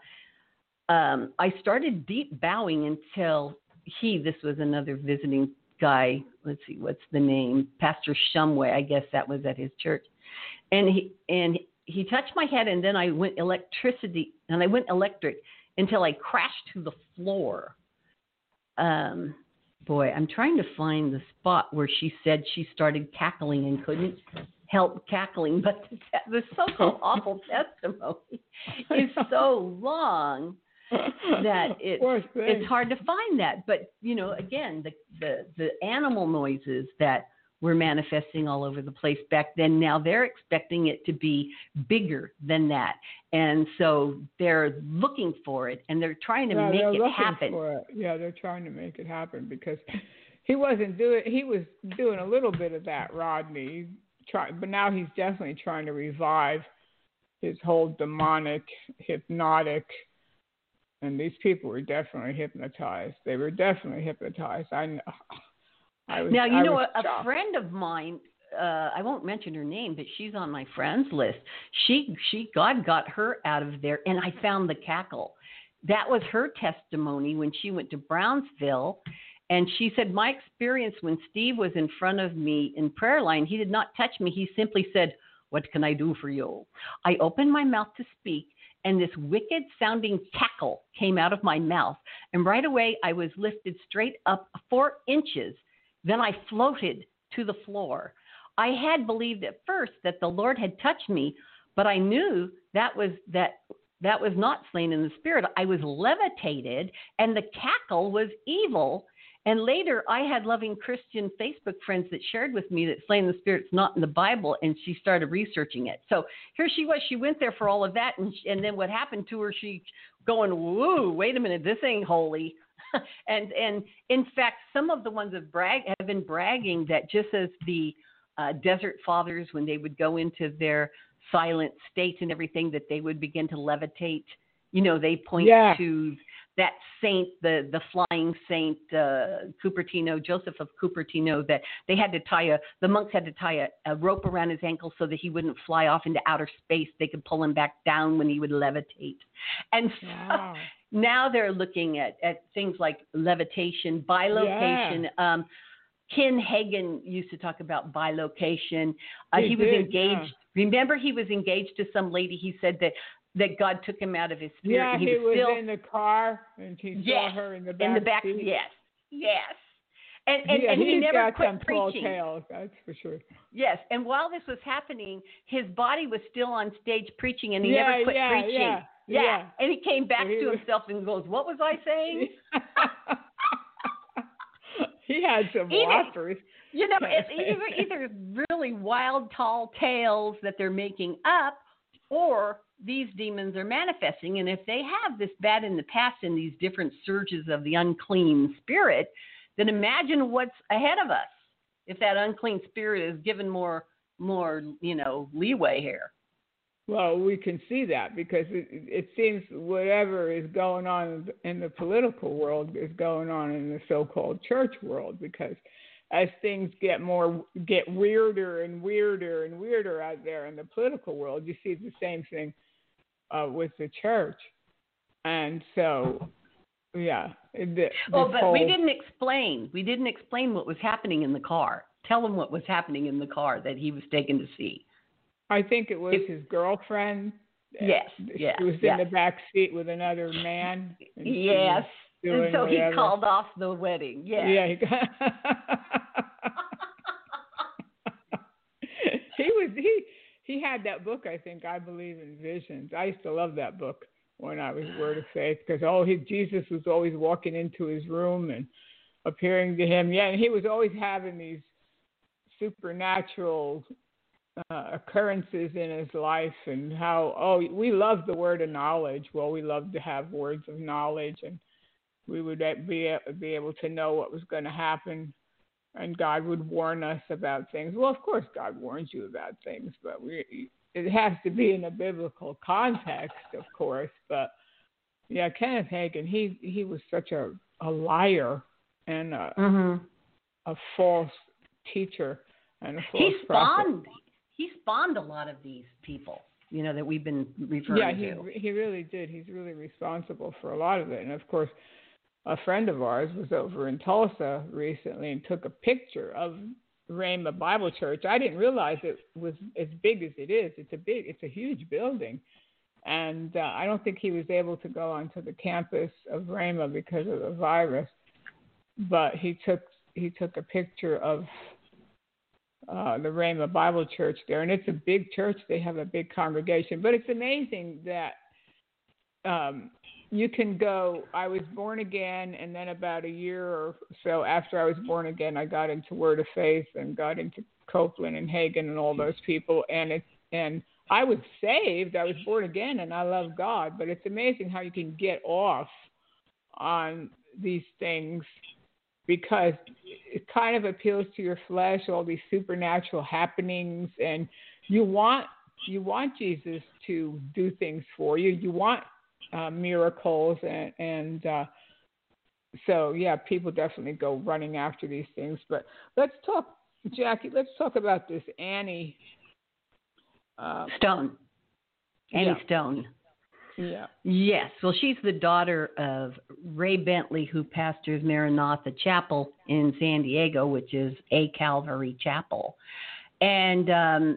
I started deep bowing until this was another visiting guy. Let's see, what's the name? Pastor Shumway. I guess that was at his church. And he touched my head, and then I went electric until I crashed to the floor. Boy, I'm trying to find the spot where she said she started cackling and couldn't help cackling, but the so-called awful testimony is so long that it's hard to find that. But, again, the animal noises that were manifesting all over the place back then, now they're expecting it to be bigger than that. And so they're looking for it, and they're trying to make it happen. Yeah, they're trying to make it happen because he was doing a little bit of that, Rodney. But now he's definitely trying to revive his whole demonic, hypnotic, and these people were definitely hypnotized. They were definitely hypnotized. I know. A friend of mine, I won't mention her name, but she's on my friends list. God got her out of there, and I found the cackle. That was her testimony when she went to Brownsville. And she said, my experience when Steve was in front of me in prayer line, he did not touch me. He simply said, what can I do for you? I opened my mouth to speak, and this wicked sounding cackle came out of my mouth. And right away, I was lifted straight up 4 inches. Then I floated to the floor. I had believed at first that the Lord had touched me, but I knew that was not slain in the spirit. I was levitated, and the cackle was evil. And later, I had loving Christian Facebook friends that shared with me that slain in the spirit's not in the Bible, and she started researching it. So here she was. She went there for all of that, and then what happened to her? She going, woo, wait a minute, this ain't holy. and in fact, some of the ones have been bragging that just as the Desert Fathers, when they would go into their silent state and everything, that they would begin to levitate. They point to that saint, the flying saint, Cupertino, Joseph of Cupertino, that they had to the monks had to tie a rope around his ankle so that he wouldn't fly off into outer space. They could pull him back down when he would levitate. And so now they're looking at things like levitation, bilocation. Ken Hagen used to talk about bilocation. He was engaged. Yeah. Remember, he was engaged to some lady. He said that God took him out of his spirit. Yeah, he was still in the car, and he saw her in the back. In the back, seat. Yes. And he never quit preaching. Tales, that's for sure. Yes, and while this was happening, his body was still on stage preaching, and he never quit preaching. Yeah, and he came back to himself and goes, "What was I saying?" He had some whoppers. It's either really wild, tall tales that they're making up, or these demons are manifesting. And if they have this bad in the past and these different surges of the unclean spirit, then imagine what's ahead of us if that unclean spirit is given more leeway here. Well, we can see that because it seems whatever is going on in the political world is going on in the so-called church world, because as things get weirder and weirder and weirder out there in the political world, you see the same thing with the church. And so, yeah. But we didn't explain. We didn't explain what was happening in the car. Tell him what was happening in the car that he was taken to see. I think it was his girlfriend. Yes. She was in the back seat with another man. Yes. And so he called off the wedding. Yes. Yeah. He had that book, I think, I Believe in Visions. I used to love that book when I was Word of Faith, because Jesus was always walking into his room and appearing to him. Yeah, and he was always having these supernatural occurrences in his life, and how, we love the word of knowledge. Well, we love to have words of knowledge, and we would be able to know what was going to happen, and God would warn us about things. Well, of course, God warns you about things, but it has to be in a biblical context, of course. But yeah, Kenneth Hagin, he was such a liar and a false teacher and a false prophet. He spawned a lot of these people, that we've been referring to. Yeah, he really did. He's really responsible for a lot of it. And of course, a friend of ours was over in Tulsa recently and took a picture of Rhema Bible Church. I didn't realize it was as big as it is. It's a huge building. And I don't think he was able to go onto the campus of Rhema because of the virus. But he took a picture of the Rhema Bible Church there, and it's a big church. They have a big congregation. But it's amazing that you can go. I was born again, and then about a year or so after I was born again, I got into Word of Faith and got into Copeland and Hagin and all those people. And I was saved. I was born again, and I love God. But it's amazing how you can get off on these things, because it kind of appeals to your flesh, all these supernatural happenings, and you want Jesus to do things for you. You want miracles, and so yeah, people definitely go running after these things. But let's talk, Jackie. Let's talk about this Annie Stone. Annie Stone. Yeah. Yes. Well, she's the daughter of Ray Bentley, who pastors Maranatha Chapel in San Diego, which is a Calvary Chapel. And,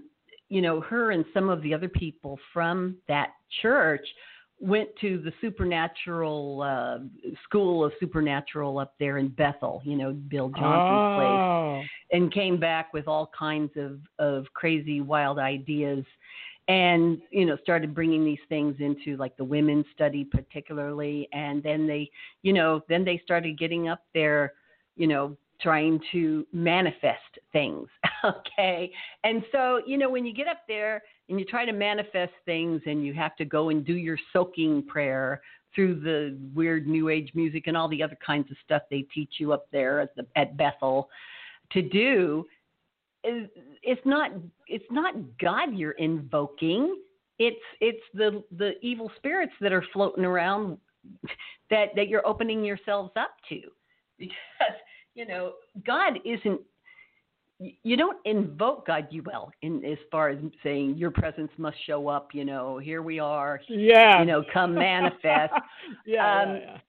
her and some of the other people from that church went to the supernatural school of supernatural up there in Bethel, Bill Johnson's place, and came back with all kinds of crazy, wild ideas. And, started bringing these things into like the women's study particularly. And then they started getting up there, trying to manifest things. Okay. And so, when you get up there and you try to manifest things and you have to go and do your soaking prayer through the weird New Age music and all the other kinds of stuff they teach you up there at Bethel to do, it's not God you're invoking. It's the evil spirits that are floating around that you're opening yourselves up to, because God isn't. You don't invoke God, as far as saying your presence must show up. Here we are. Yeah. Come manifest. Yeah.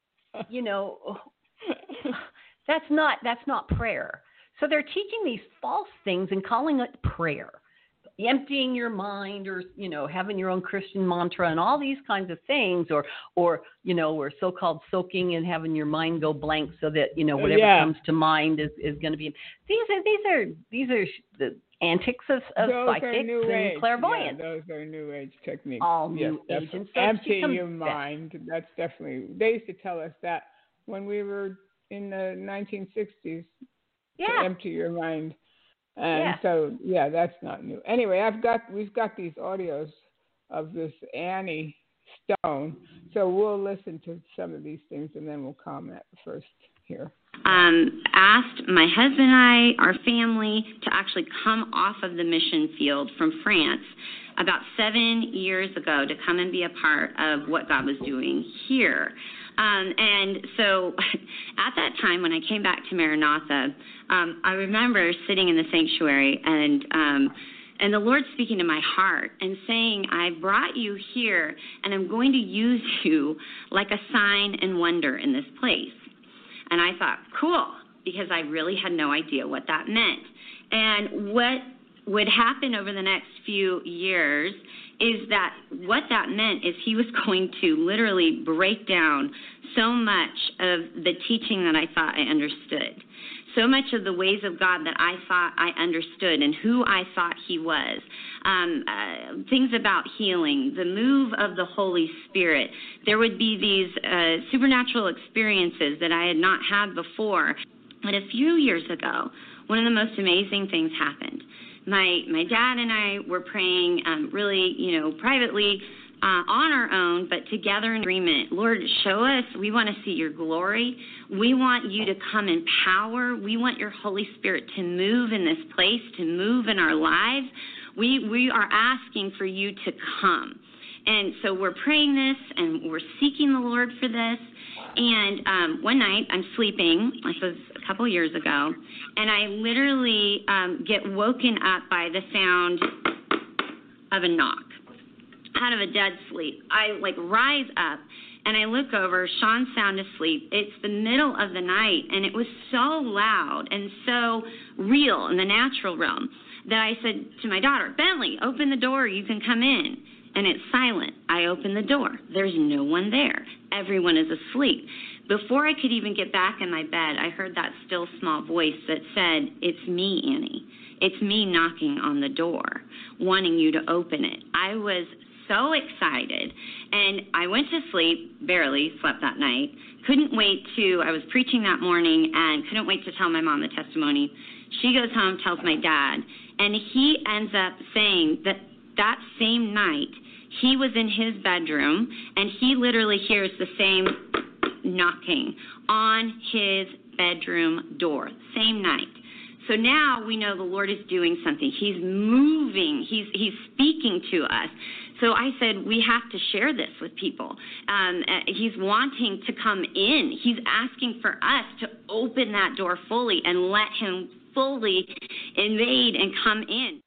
That's not prayer. So they're teaching these false things and calling it prayer, emptying your mind, or having your own Christian mantra and all these kinds of things, or so-called soaking and having your mind go blank so that whatever comes to mind is going to be. These are the antics of psychics and clairvoyance. Yeah, those are New Age techniques. All New Age. And so emptying your mind. That's definitely. They used to tell us that when we were in the 1960s. Yeah. To empty your mind. And so, that's not new. Anyway, we've got these audios of this Annie Stone. So we'll listen to some of these things and then we'll comment first here. Asked my husband and our family, to actually come off of the mission field from France about 7 years ago to come and be a part of what God was doing here. And so at that time, when I came back to Maranatha, I remember sitting in the sanctuary and And the Lord's speaking to my heart and saying, I brought you here, and I'm going to use you like a sign and wonder in this place. And I thought, cool, because I really had no idea what that meant. And what would happen over the next few years is that what that meant is he was going to literally break down so much of the teaching that I thought I understood, so much of the ways of God that I thought I understood and who I thought he was, things about healing, the move of the Holy Spirit. There would be these supernatural experiences that I had not had before. But a few years ago, one of the most amazing things happened. My dad and I were praying really, privately on our own, but together in agreement. Lord, show us. We want to see your glory. We want you to come in power. We want your Holy Spirit to move in this place, to move in our lives. We are asking for you to come. And so we're praying this, and we're seeking the Lord for this. And one night I'm sleeping, this was a couple years ago, and I literally get woken up by the sound of a knock out of a dead sleep. I rise up and I look over. Sean's sound asleep. It's the middle of the night, and it was so loud and so real in the natural realm that I said to my daughter, Bentley, open the door. You can come in. And it's silent. I open the door. There's no one there. Everyone is asleep. Before I could even get back in my bed, I heard that still small voice that said, it's me, Annie. It's me knocking on the door, wanting you to open it. I was so excited, and I went to sleep, barely slept that night. I was preaching that morning and couldn't wait to tell my mom the testimony. She goes home, tells my dad, and he ends up saying that same night, he was in his bedroom, and he literally hears the same knocking on his bedroom door, same night. So now we know the Lord is doing something. He's moving. He's speaking to us. So I said, we have to share this with people. He's wanting to come in. He's asking for us to open that door fully and let him fully invade and come in.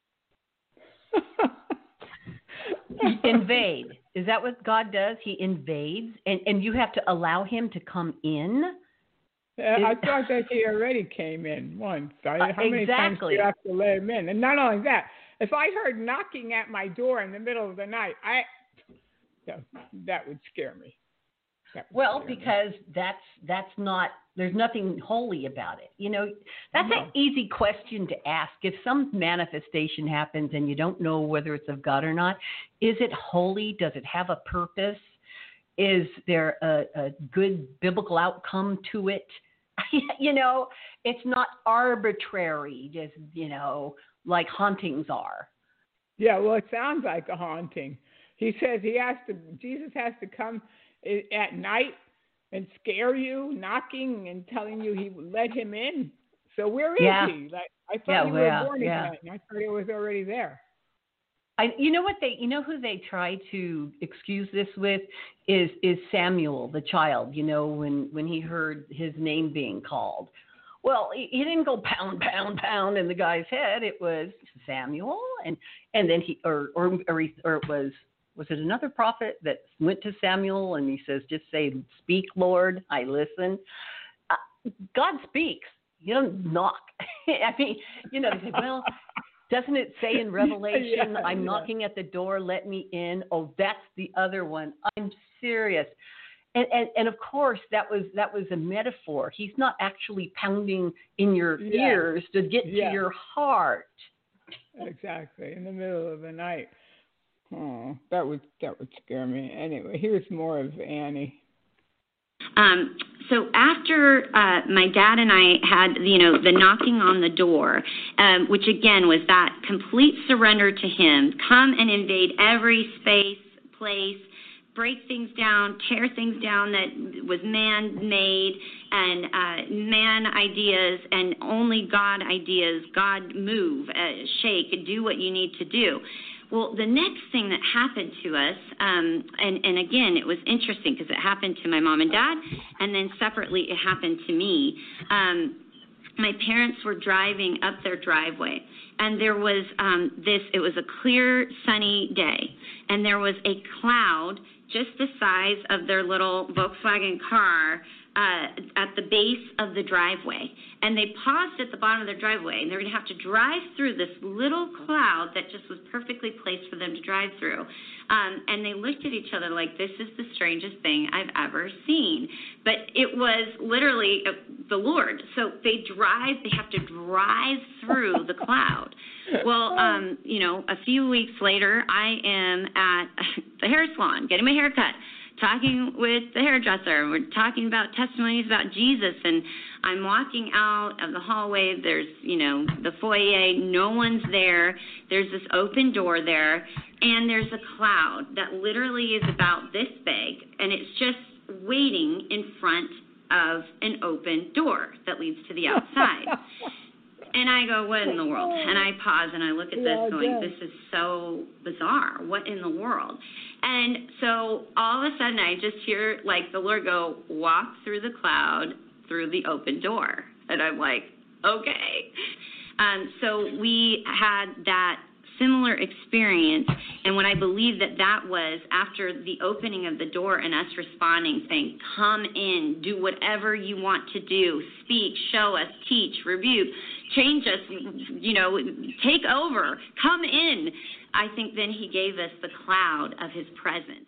Invade. Is that what God does? He invades, and you have to allow him to come in? I thought that he already came in once. How many times do you have to let him in? And not only that, if I heard knocking at my door in the middle of the night, that would scare me. Because that's not, there's nothing holy about it. That's an easy question to ask. If some manifestation happens and you don't know whether it's of God or not, is it holy? Does it have a purpose? Is there a good biblical outcome to it? It's not arbitrary, just, like hauntings are. Yeah, well, it sounds like a haunting. He says Jesus has to come at night and scare you, knocking and telling you he would let him in. So where is he? I thought he was born again. I thought he was already there. Who they try to excuse this with is Samuel, the child, when he heard his name being called. Well, he didn't go pound, pound, pound in the guy's head. It was Samuel, and then he it was it another prophet that went to Samuel and he says, just say, speak, Lord, I listen. God speaks. You don't knock. I mean, they say, well, doesn't it say in Revelation, I'm knocking at the door, let me in? Oh, that's the other one. I'm serious. And of course, that was a metaphor. He's not actually pounding in your ears to get to your heart. Exactly, in the middle of the night. Oh, that would scare me. Anyway, here's more of Annie. So after my dad and I had, the knocking on the door, which again was that complete surrender to him, come and invade every space, place, break things down, tear things down that was man-made and man ideas and only God ideas, God move, shake, do what you need to do. Well, the next thing that happened to us, and again, it was interesting because it happened to my mom and dad, and then separately it happened to me. my parents were driving up their driveway, and there was it was a clear, sunny day, and there was a cloud just the size of their little Volkswagen car at the base of the driveway. And they paused at the bottom of their driveway, and they're going to have to drive through this little cloud that just was perfectly placed for them to drive through. And they looked at each other like, this is the strangest thing I've ever seen. But it was literally the Lord. So they have to drive through the cloud. Well, a few weeks later, I am at the hair salon getting my hair cut, talking with the hairdresser. We're talking about testimonies about Jesus, and I'm walking out of the hallway. There's, the foyer. No one's there. There's this open door there, and there's a cloud that literally is about this big, and it's just waiting in front of an open door that leads to the outside. And I go, what in the world? And I pause and I look at this going, this is so bizarre. What in the world? And so all of a sudden I just hear the Lord go, walk through the cloud through the open door. And I'm like, okay. So we had that similar experience, and what I believe that was after the opening of the door and us responding, saying, come in, do whatever you want to do, speak, show us, teach, rebuke, change us, take over, come in. I think then he gave us the cloud of his presence.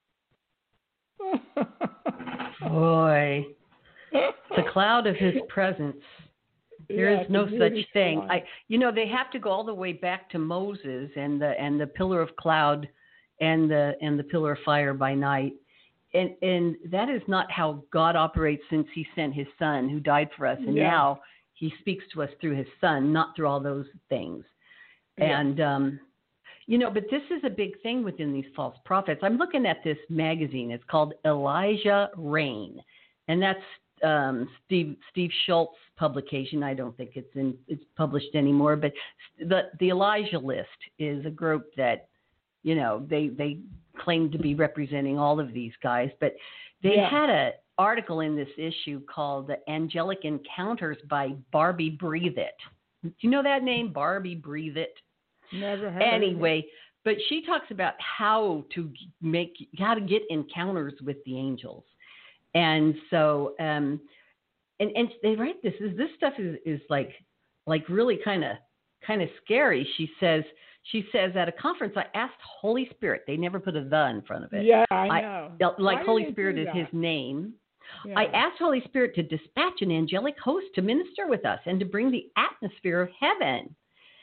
Boy, the cloud of his presence. There is no such thing. They have to go all the way back to Moses and the pillar of cloud and the pillar of fire by night. And that is not how God operates since he sent his son who died for us. And now he speaks to us through his son, not through all those things. Yeah. And, but this is a big thing within these false prophets. I'm looking at this magazine. It's called Elijah Reign. And that's Steve Schultz publication. I don't think it's published anymore, but the Elijah List is a group that, they claim to be representing all of these guys, but they had an article in this issue called The Angelic Encounters by Barbie Breathe It. Do you know that name, Barbie Breathe It? Never heard Anyway, of it. But she talks about how to get encounters with the angels. And so, and they write this stuff is like really kind of scary. She says at a conference, I asked Holy Spirit. They never put a "the" in front of it. Yeah, I know. Holy Spirit is his name. Yeah. I asked Holy Spirit to dispatch an angelic host to minister with us and to bring the atmosphere of heaven.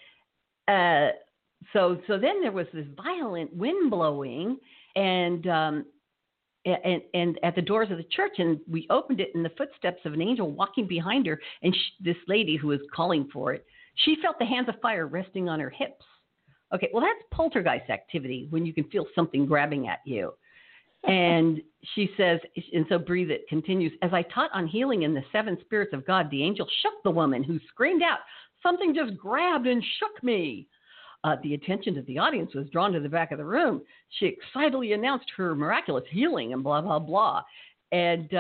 So then there was this violent wind blowing, and at the doors of the church, and we opened it in the footsteps of an angel walking behind her, and this lady who was calling for it, she felt the hands of fire resting on her hips. Okay, well, that's poltergeist activity when you can feel something grabbing at you. And she says, and so Breathe It continues, as I taught on healing in the seven spirits of God, the angel shook the woman who screamed out, something just grabbed and shook me. The attention of the audience was drawn to the back of the room. She excitedly announced her miraculous healing and blah, blah, blah. And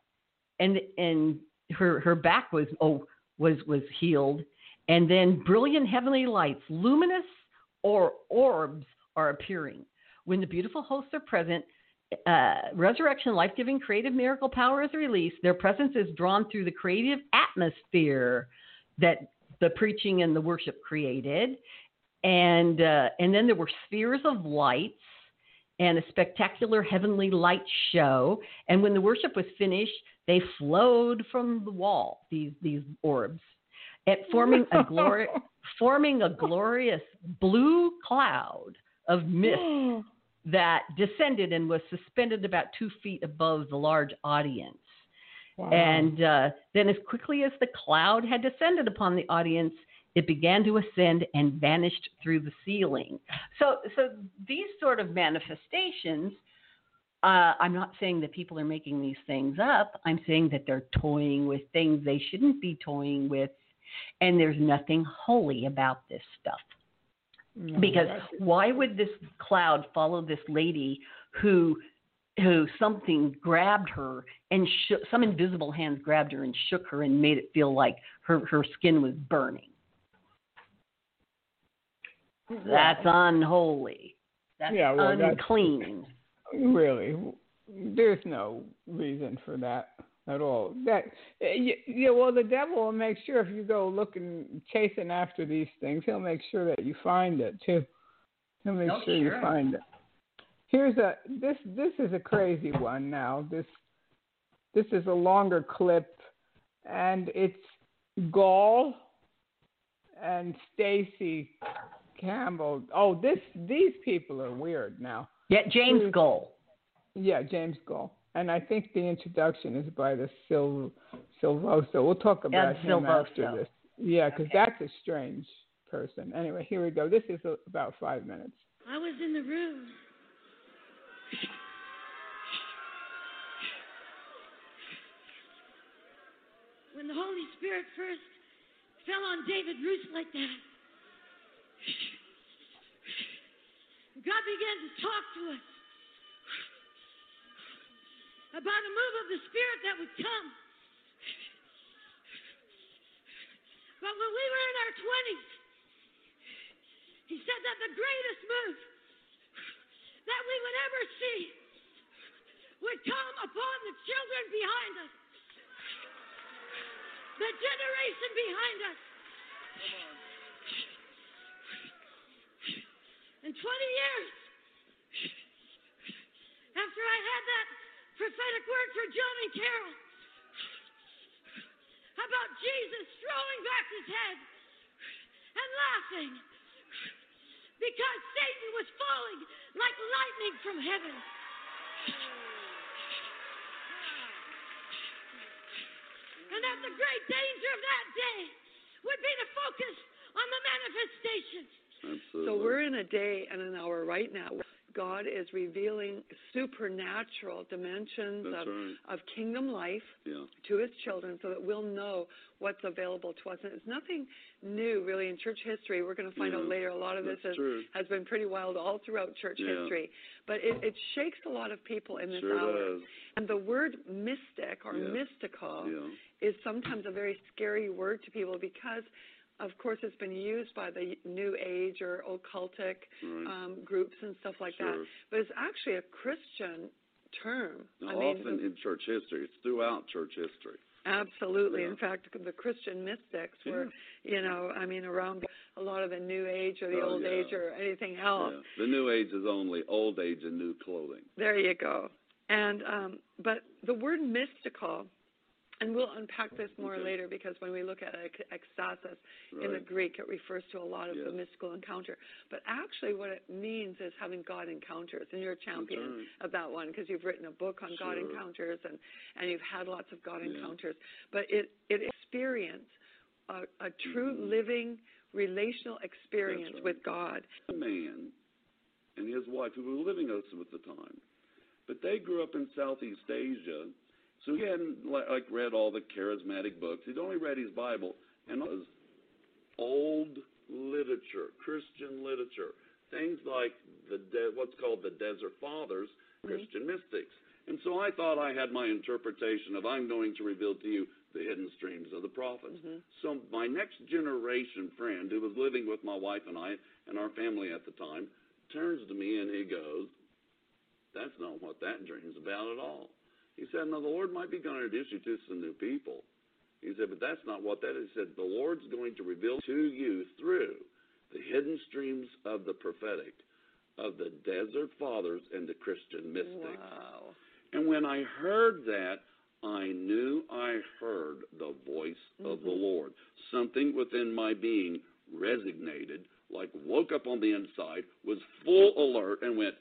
her back was healed. And then brilliant heavenly lights, luminous orbs are appearing. When the beautiful hosts are present, resurrection, life-giving, creative miracle power is released. Their presence is drawn through the creative atmosphere that the preaching and the worship created. And then there were spheres of lights and a spectacular heavenly light show. And when the worship was finished, they flowed from the wall, these orbs, forming a glorious blue cloud of mist that descended and was suspended about 2 feet above the large audience. Wow. And then as quickly as the cloud had descended upon the audience, it began to ascend and vanished through the ceiling. So these sort of manifestations, I'm not saying that people are making these things up. I'm saying that they're toying with things they shouldn't be toying with, and there's nothing holy about this stuff. No, because why would this cloud follow this lady who something grabbed her and some invisible hand grabbed her and shook her and made it feel like her skin was burning. That's unholy. That's unclean. Really, there's no reason for that at all. The devil will make sure if you go looking, chasing after these things, he'll make sure that you find it too. He'll make sure you find it. This is a crazy one now. This is a longer clip, and it's Gall and Stacy Campbell. Oh, these people are weird now. Yeah, James Gall. Yeah, James Gall. And I think the introduction is by the Silvoso. We'll talk about him after this. Yeah, because that's a strange person. Anyway, here we go. This is about 5 minutes. I was in the room. When the Holy Spirit first fell on David Roos like that, God began to talk to us about a move of the Spirit that would come. But when we were in our 20s, He said that the greatest move that we would ever see would come upon the children behind us, the generation behind us. In 20 years, after I had that prophetic word for John and Carol about Jesus throwing back his head and laughing because Satan was falling like lightning from heaven. And that the great danger of that day would be to focus on the manifestations. Absolutely. So we're in a day and an hour right now. God is revealing supernatural dimensions of kingdom life to his children so that we'll know what's available to us. And it's nothing new, really, in church history. We're going to find out later a lot of this has been pretty wild all throughout church history. But it shakes a lot of people in this hour. And the word mystic or mystical is sometimes a very scary word to people because of course, it's been used by the New Age or occultic groups and stuff like that. But it's actually a Christian term. Often in church history. It's throughout church history. Absolutely. In fact, the Christian mystics were, around a lot of the New Age or the Old Age or anything else. The New Age is only old age and new clothing. There you go. And but the word mystical, and we'll unpack this more later because when we look at ekstasis in the Greek, it refers to a lot of the mystical encounter. But actually what it means is having God encounters. And you're a champion of that one because you've written a book on God encounters and you've had lots of God encounters. But it experience a true living relational experience with God. A man and his wife who were living with us at the time, but they grew up in Southeast Asia. So he hadn't read all the charismatic books. He'd only read his Bible, and it was old literature, Christian literature, things like what's called the Desert Fathers, Christian mystics. And so I thought I had my interpretation of I'm going to reveal to you the hidden streams of the prophets. So my next generation friend, who was living with my wife and I and our family at the time, turns to me and he goes, "That's not what that dream's about at all." He said, "No, the Lord might be going to introduce you to some new people." He said, "But that's not what that is." He said, "The Lord's going to reveal to you through the hidden streams of the prophetic, of the Desert Fathers and the Christian mystics." Wow. And when I heard that, I knew I heard the voice of the Lord. Something within my being resonated, like woke up on the inside, was full alert, and went,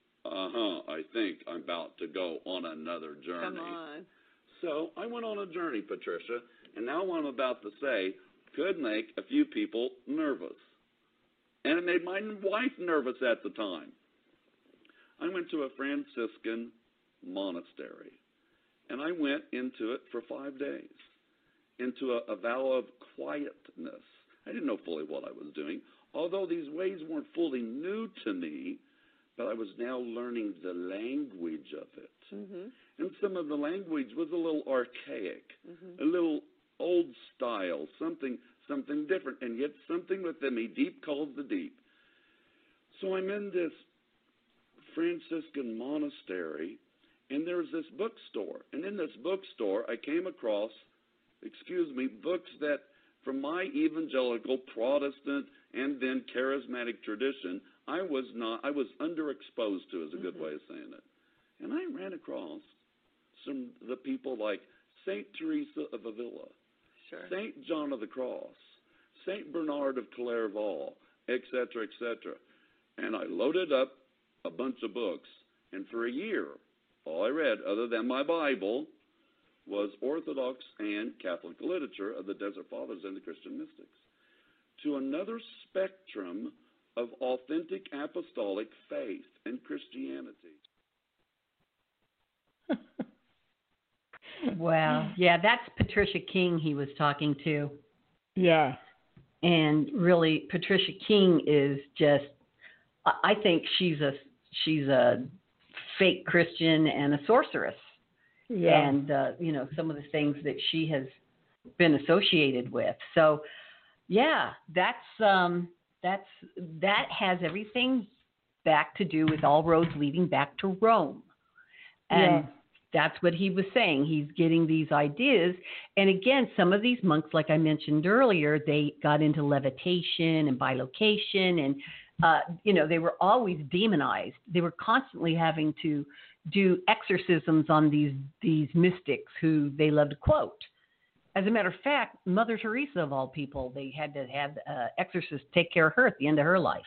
I think I'm about to go on another journey. Come on. So I went on a journey, Patricia, and now what I'm about to say could make a few people nervous. And it made my wife nervous at the time. I went to a Franciscan monastery, and I went into it for 5 days, into a vow of quietness. I didn't know fully what I was doing, although these ways weren't fully new to me. But I was now learning the language of it. some of the language was a little archaic, a little old style, something different, and yet something within me, deep calls the deep. So I'm in this Franciscan monastery, and there's this bookstore. And in this bookstore, I came across, books that from my evangelical, Protestant, and then charismatic tradition, I was underexposed to, is a good way of saying it. And I ran across the people like St. Teresa of Avila, St. John of the Cross, St. Bernard of Clairvaux, etc., etc. And I loaded up a bunch of books, and for a year, all I read, other than my Bible, was Orthodox and Catholic literature of the Desert Fathers and the Christian mystics, to another spectrum of authentic apostolic faith and Christianity. Wow. Yeah, that's Patricia King he was talking to. Yeah. And really, Patricia King is just, I think she's a fake Christian and a sorceress. Yeah. And, some of the things that she has been associated with. So, yeah, that has everything back to do with all roads leading back to Rome. And that's what he was saying. He's getting these ideas. And again, some of these monks, like I mentioned earlier, they got into levitation and bilocation, and, they were always demonized. They were constantly having to do exorcisms on these mystics who they loved to quote. As a matter of fact, Mother Teresa, of all people, they had to have exorcists take care of her at the end of her life.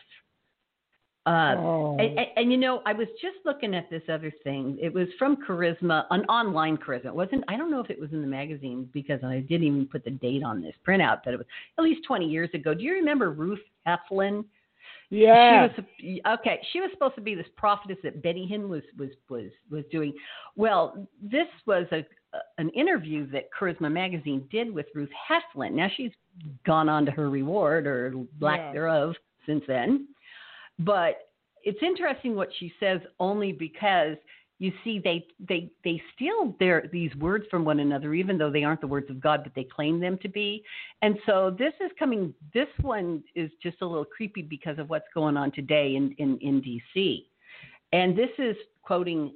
I was just looking at this other thing. It was from Charisma, an online Charisma. It wasn't. I don't know if it was in the magazine because I didn't even put the date on this printout, but it was at least 20 years ago. Do you remember Ruth Heflin? Yeah. She was supposed to be this prophetess that Benny Hinn was doing. Well, this was an interview that Charisma Magazine did with Ruth Heflin. Now she's gone on to her reward or lack thereof since then. But it's interesting what she says, only because you see they steal these words from one another, even though they aren't the words of God, but they claim them to be. And so this one is just a little creepy because of what's going on today in D.C. And this is quoting,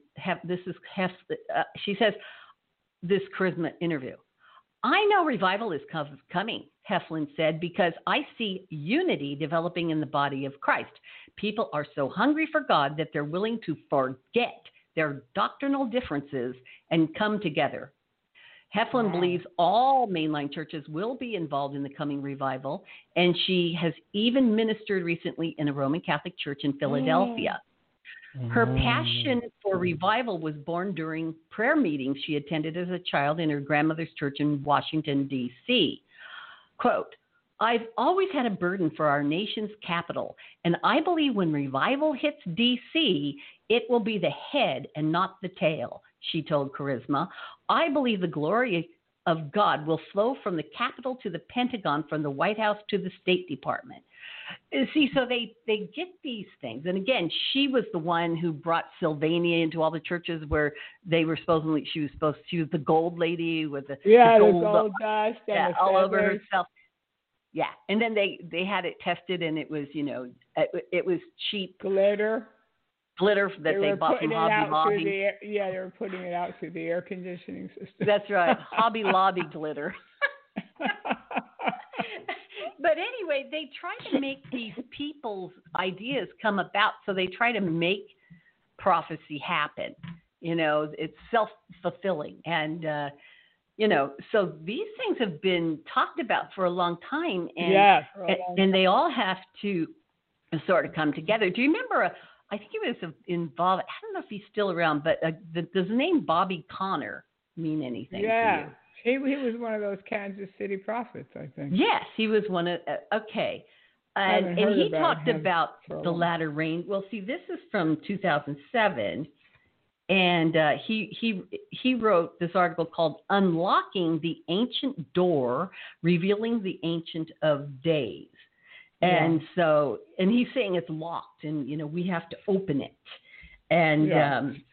she says, this Charisma interview, "I know revival is coming," Heflin said, "because I see unity developing in the body of Christ. People are so hungry for God that they're willing to forget their doctrinal differences and come together." Heflin believes all mainline churches will be involved in the coming revival, and she has even ministered recently in a Roman Catholic church in Philadelphia. Her passion for revival was born during prayer meetings she attended as a child in her grandmother's church in Washington, D.C. Quote, "I've always had a burden for our nation's capital, and I believe when revival hits D.C., it will be the head and not the tail," she told Charisma. "I believe the glory of God will flow from the Capitol to the Pentagon, from the White House to the State Department." See, so they get these things. And again, she was the one who brought Sylvania into all the churches where they were supposedly, she was the gold lady with the gold dust all over herself. Yeah, and then they had it tested, and it was, it was cheap glitter that they bought from Hobby Lobby. They were putting it out through the air conditioning system. That's right, Hobby Lobby glitter. But anyway, they try to make these people's ideas come about, so they try to make prophecy happen. It's self-fulfilling. And, so these things have been talked about for a long time. And they all have to sort of come together. Do you remember, I think he was involved, I don't know if he's still around, but does the name Bobby Conner mean anything to you? He was one of those Kansas City prophets, I think. Yes, he was one of, okay. And he talked about the latter rain. Well, see, this is from 2007. And he wrote this article called "Unlocking the Ancient Door, Revealing the Ancient of Days." And so, and he's saying it's locked and, we have to open it. And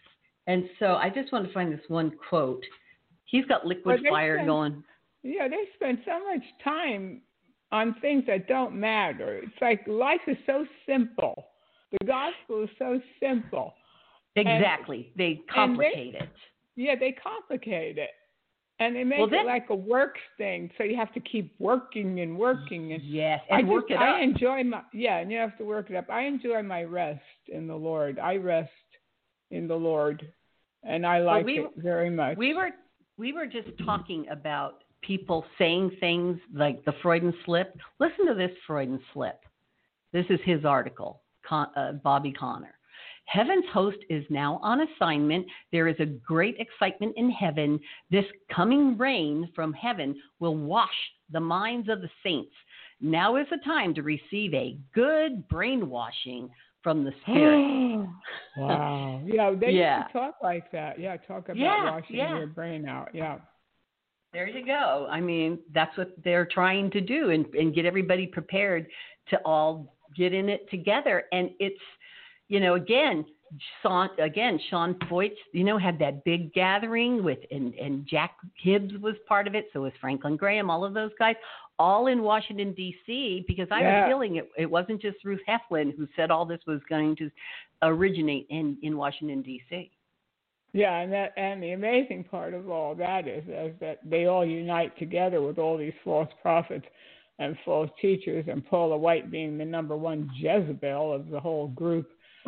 And so I just want to find this one quote. He's got liquid fire going. Yeah, they spend so much time on things that don't matter. It's like life is so simple. The gospel is so simple. Exactly. They complicate it. Yeah, they complicate it. And they make it like a works thing, so you have to keep working and working. And yes, and work it up. I enjoy and you have to work it up. I enjoy my rest in the Lord. I rest in the Lord, and I like it very much. We were just talking about people saying things like the Freudian slip. Listen to this Freudian slip. This is his article, Bobby Conner. Heaven's host is now on assignment. There is a great excitement in heaven. This coming rain from heaven will wash the minds of the saints. Now is the time to receive a good brainwashing from the Spirit. Wow. Yeah, they used to talk like that. Yeah, talk about washing your brain out. Yeah. There you go. I mean, that's what they're trying to do and get everybody prepared to all get in it together. And it's, again, Sean Feucht, had that big gathering with, and Jack Hibbs was part of it. So was Franklin Graham, all of those guys, all in Washington, D.C., because I was feeling it wasn't just Ruth Heflin who said all this was going to originate in Washington, D.C. Yeah, and the amazing part of all that is that they all unite together with all these false prophets and false teachers, and Paula White being the number one Jezebel of the whole group,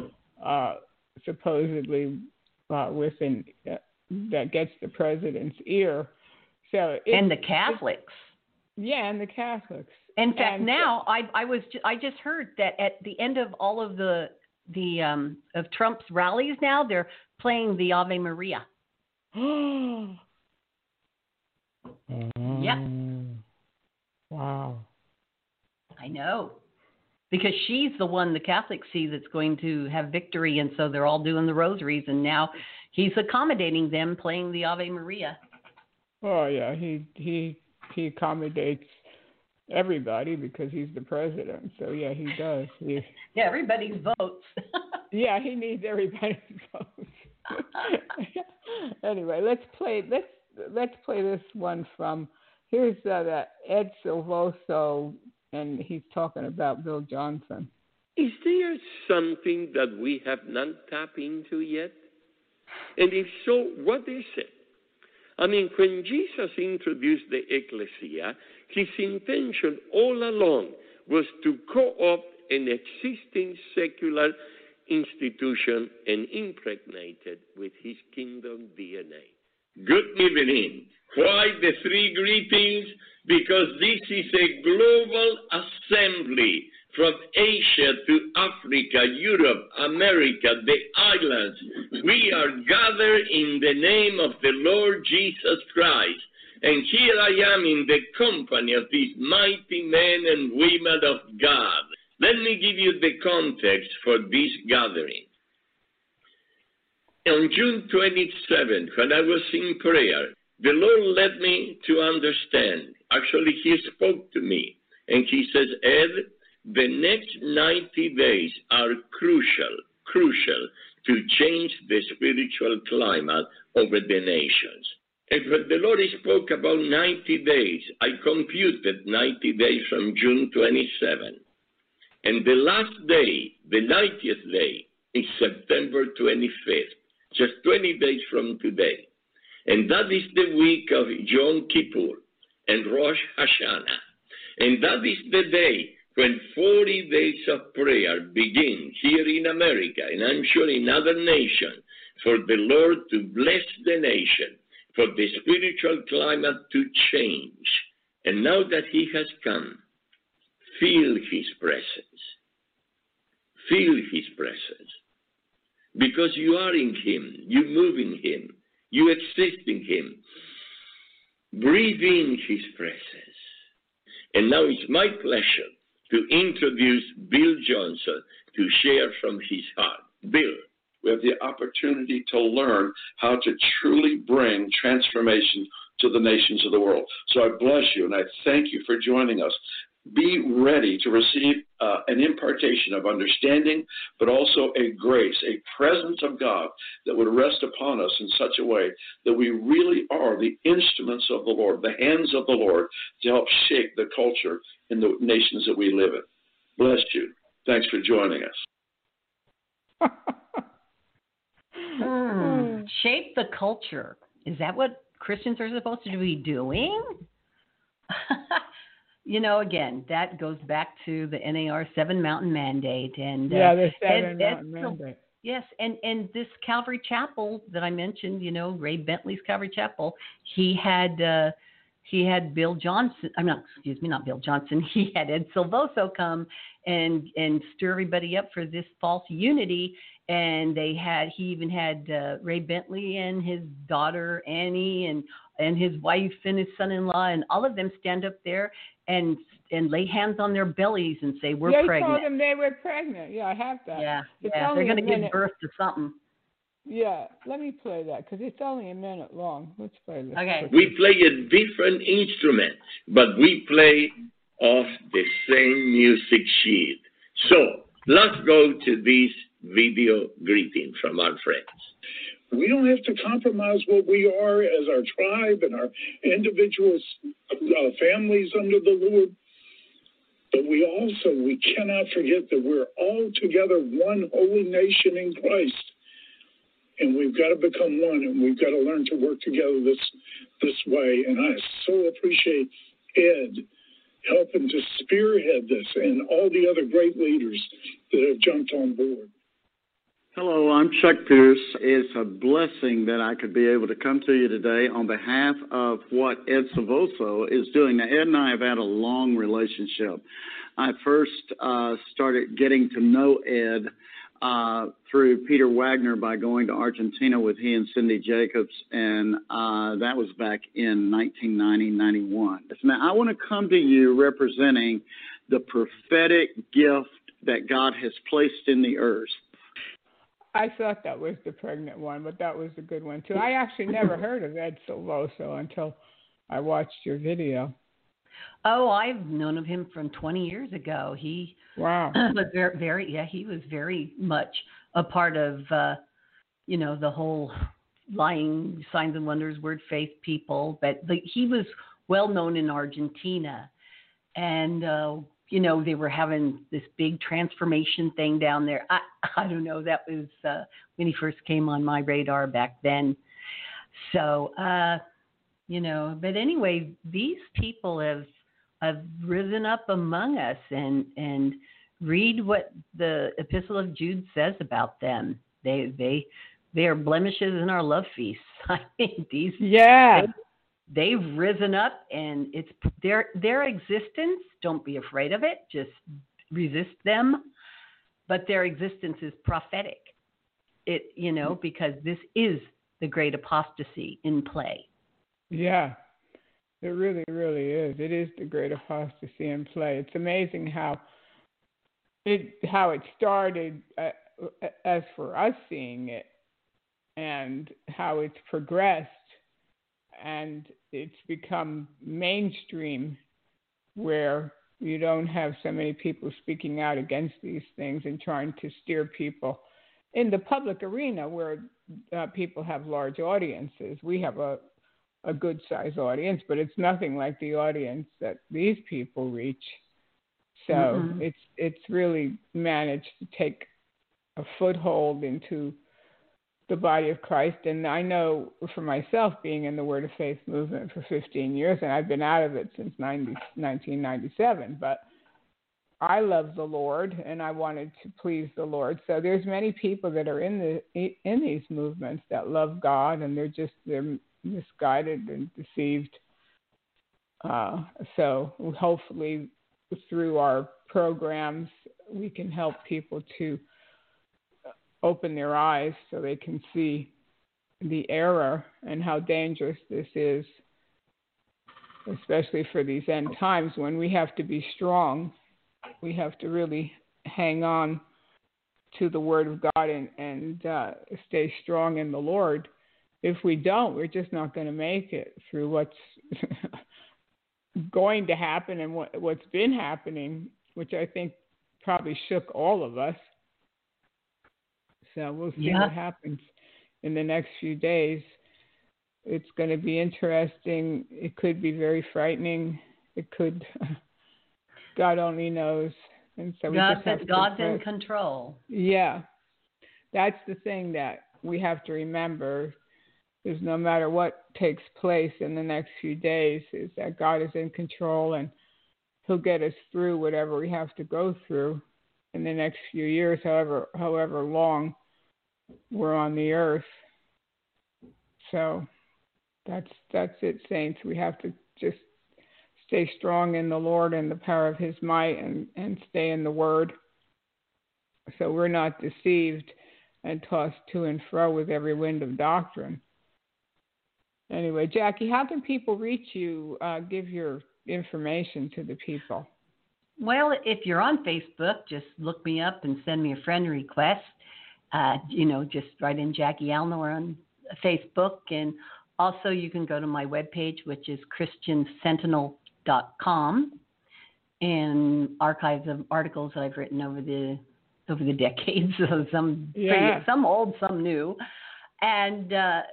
supposedly that gets the president's ear. And the Catholics. Yeah, and the Catholics. In fact, now I just heard that at the end of all of the of Trump's rallies, now they're playing the Ave Maria. Yep. Wow. I know. Because she's the one the Catholics see that's going to have victory, and so they're all doing the rosaries, and now he's accommodating them playing the Ave Maria. Oh yeah, he accommodates everybody because he's the president. So yeah, he does. Yeah, everybody's votes. Yeah, he needs everybody's votes. Anyway, let's play this one from. Here's that Ed Silvoso, and he's talking about Bill Johnson. Is there something that we have not tapped into yet? And if so, what is it? I mean, when Jesus introduced the ecclesia, his intention all along was to co-opt an existing secular institution and impregnate it with his kingdom DNA. Good evening. Why the three greetings? Because this is a global assembly from Asia to Africa, Europe, America, the islands. We are gathered in the name of the Lord Jesus Christ. And here I am in the company of these mighty men and women of God. Let me give you the context for this gathering. On June 27th, when I was in prayer, the Lord led me to understand. Actually, he spoke to me, and he says, Ed, the next 90 days are crucial to change the spiritual climate over the nations. And when the Lord spoke about 90 days, I computed 90 days from June 27. And the last day, the 90th day, is September 25th, just 20 days from today. And that is the week of Yom Kippur and Rosh Hashanah. And that is the day when 40 days of prayer begin here in America, and I'm sure in other nations, for the Lord to bless the nation, for the spiritual climate to change. And now that he has come, feel his presence. Feel his presence. Because you are in him, you move in him, you exist in him. Breathe in his presence. And now it's my pleasure to introduce Bill Johnson to share from his heart. Bill. We have the opportunity to learn how to truly bring transformation to the nations of the world. So I bless you, and I thank you for joining us. be ready to receive an impartation of understanding, but also a grace, a presence of God that would rest upon us in such a way that we really are the instruments of the Lord, the hands of the Lord, to help shape the culture in the nations that we live in. Bless you. Thanks for joining us. Shape the culture. Is that what Christians are supposed to be doing? Again, that goes back to the NAR 7 Mountain Mandate. And the 7 Mountain Mandate. Yes, and this Calvary Chapel that I mentioned, Ray Bentley's Calvary Chapel, he had Bill Johnson. Not Bill Johnson. He had Ed Silvoso come and stir everybody up for this false unity. And he even had Ray Bentley and his daughter Annie and his wife and his son-in-law and all of them stand up there and lay hands on their bellies and say, we're pregnant. They told them they were pregnant. Yeah, I have that. Yeah, they're going to give birth to something. Yeah, let me play that because it's only a minute long. Let's play this. Okay. We play a different instrument, but we play off the same music sheet. So let's go to this video greeting from our friends. We don't have to compromise what we are as our tribe and our individual families under the Lord. But we cannot forget that we're all together one holy nation in Christ. And we've got to become one, and we've got to learn to work together this way. And I so appreciate Ed helping to spearhead this and all the other great leaders that have jumped on board. Hello, I'm Chuck Pierce. It's a blessing that I could be able to come to you today on behalf of what Ed Silvoso is doing. Now, Ed and I have had a long relationship. I first started getting to know Ed through Peter Wagner by going to Argentina with he and Cindy Jacobs, and that was back in 1990-91. Now, I want to come to you representing the prophetic gift that God has placed in the earth. I thought that was the pregnant one, but that was a good one, too. I actually never heard of Ed Silvoso until I watched your video. Oh, I've known of him from 20 years ago. He was he was very much a part of, the whole lying signs and wonders, word faith people. But he was well known in Argentina. And, they were having this big transformation thing down there. I don't know. That was when he first came on my radar back then. So, but anyway, these people have risen up among us and read what the Epistle of Jude says about them. They are blemishes in our love feasts. I mean, they've risen up, and it's their existence. Don't be afraid of it. Just resist them. But their existence is prophetic. Because this is the great apostasy in play. Yeah, it really, really is. It is the great apostasy in play. It's amazing how it started as for us seeing it, and how it's progressed, and it's become mainstream, where you don't have so many people speaking out against these things and trying to steer people in the public arena where people have large audiences. We have a good size audience, but it's nothing like the audience that these people reach. So it's really managed to take a foothold into the body of Christ. And I know for myself, being in the Word of Faith movement for 15 years, and I've been out of it since 1997, but I love the Lord and I wanted to please the Lord. So there's many people that are in these movements that love God, and they're misguided and deceived. So hopefully through our programs, we can help people to open their eyes so they can see the error and how dangerous this is, especially for these end times when we have to be strong. We have to really hang on to the Word of God and stay strong in the Lord. If we don't, we're just not going to make it through what's going to happen and what's been happening, which I think probably shook all of us. So we'll see what happens in the next few days. It's going to be interesting. It could be very frightening. It could, God only knows. And so God's in control. Yeah. That's the thing that we have to remember, is no matter what takes place in the next few days, is that God is in control, and He'll get us through whatever we have to go through in the next few years, however long we're on the earth. So that's it, saints. We have to just stay strong in the Lord and the power of His might, and stay in the Word, so we're not deceived and tossed to and fro with every wind of doctrine. Anyway, Jackie, how can people reach you? Give your information to the people. Well, if you're on Facebook, just look me up and send me a friend request. Just write in Jackie Alnor on Facebook. And also you can go to my webpage, which is christiansentinel.com, and archives of articles that I've written over the decades. So some old, some new. And,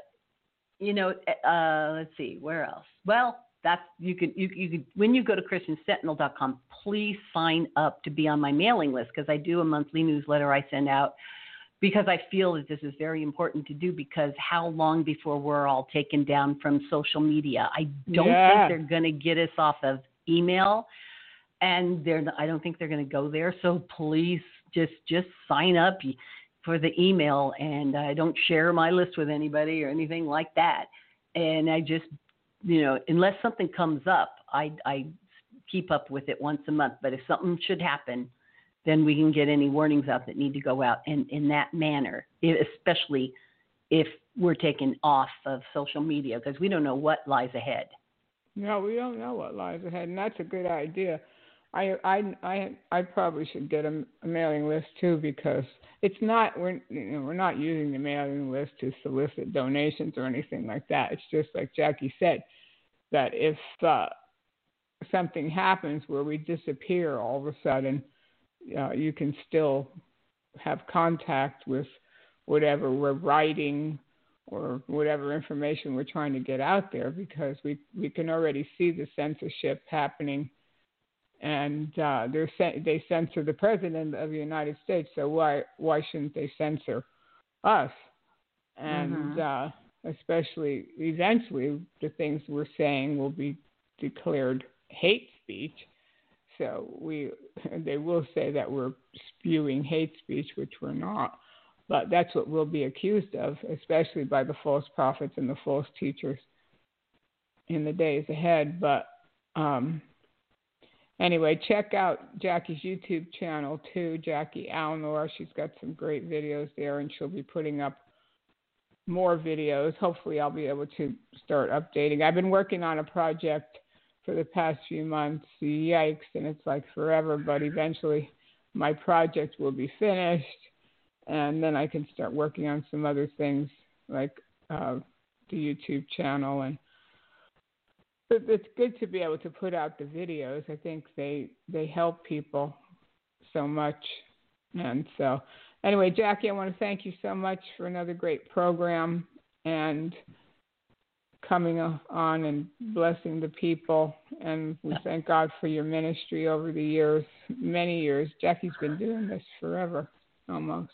let's see, where else? Well, you could when you go to christiansentinel.com, please sign up to be on my mailing list, because I do a monthly newsletter I send out, because I feel that this is very important to do, because how long before we're all taken down from social media? I don't think they're going to get us off of email, and I don't think they're going to go there. So please just sign up for the email, and I don't share my list with anybody or anything like that. And I just, unless something comes up, I keep up with it once a month. But if something should happen, then we can get any warnings out that need to go out in that manner, especially if we're taken off of social media, because we don't know what lies ahead. No, we don't know what lies ahead, and that's a good idea. I probably should get a mailing list too, because it's not we're not using the mailing list to solicit donations or anything like that. It's just like Jackie said, that if something happens where we disappear all of a sudden, you can still have contact with whatever we're writing or whatever information we're trying to get out there, because we can already see the censorship happening. And they censor the President of the United States, so why shouldn't they censor us? And especially eventually, the things we're saying will be declared hate speech. So they will say that we're spewing hate speech, which we're not. But that's what we'll be accused of, especially by the false prophets and the false teachers in the days ahead. But anyway, check out Jackie's YouTube channel too, Jackie Alnor. She's got some great videos there, and she'll be putting up more videos. Hopefully I'll be able to start updating. I've been working on a project for the past few months. Yikes, and it's like forever, but eventually my project will be finished, and then I can start working on some other things like the YouTube channel. And it's good to be able to put out the videos. I think they help people so much. And so anyway, Jackie, I want to thank you so much for another great program and coming on and blessing the people. And we thank God for your ministry over the years, many years. Jackie's been doing this forever, almost.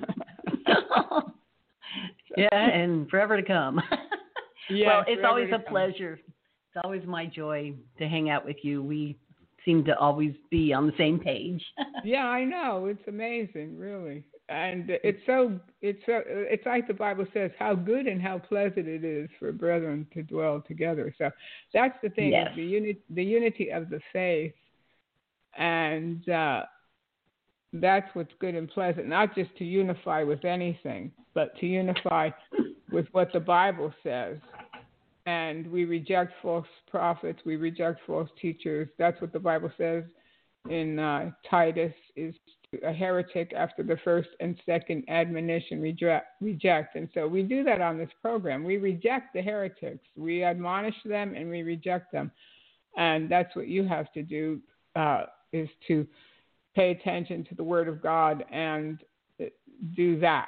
Yeah, and forever to come. Well, it's always a pleasure. It's always my joy to hang out with you. We seem to always be on the same page. Yeah, I know. It's amazing, really. And it's like the Bible says, how good and how pleasant it is for brethren to dwell together. So that's the thing, is the unity of the faith. And that's what's good and pleasant, not just to unify with anything, but to unify with what the Bible says. And we reject false prophets. We reject false teachers. That's what the Bible says in Titus, is a heretic after the first and second admonition reject. And so we do that on this program. We reject the heretics. We admonish them and we reject them. And that's what you have to do, is to pay attention to the Word of God and do that.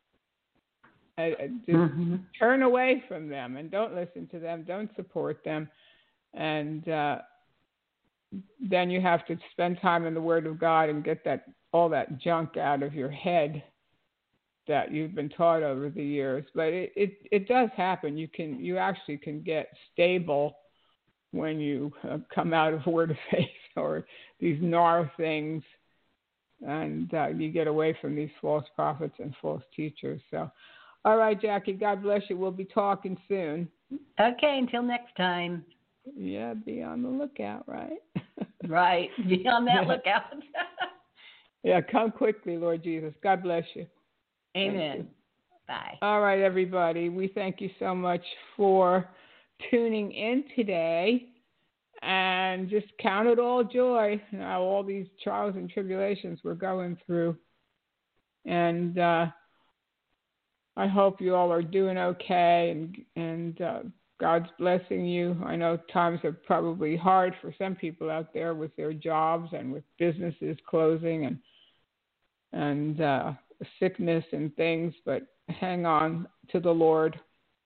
Just turn away from them and don't listen to them. Don't support them. And then you have to spend time in the Word of God and get all that junk out of your head that you've been taught over the years. But it does happen. You actually can get stable when you come out of Word of Faith or these NAR things, and you get away from these false prophets and false teachers. So, all right, Jackie, God bless you. We'll be talking soon. Okay, until next time. Yeah, be on the lookout, right? Right, be on that lookout. Yeah, come quickly, Lord Jesus. God bless you. Amen. You. Bye. All right, everybody. We thank you so much for tuning in today. And just count it all joy, all these trials and tribulations we're going through. And I hope you all are doing okay, and God's blessing you. I know times are probably hard for some people out there with their jobs and with businesses closing and sickness and things, but hang on to the Lord.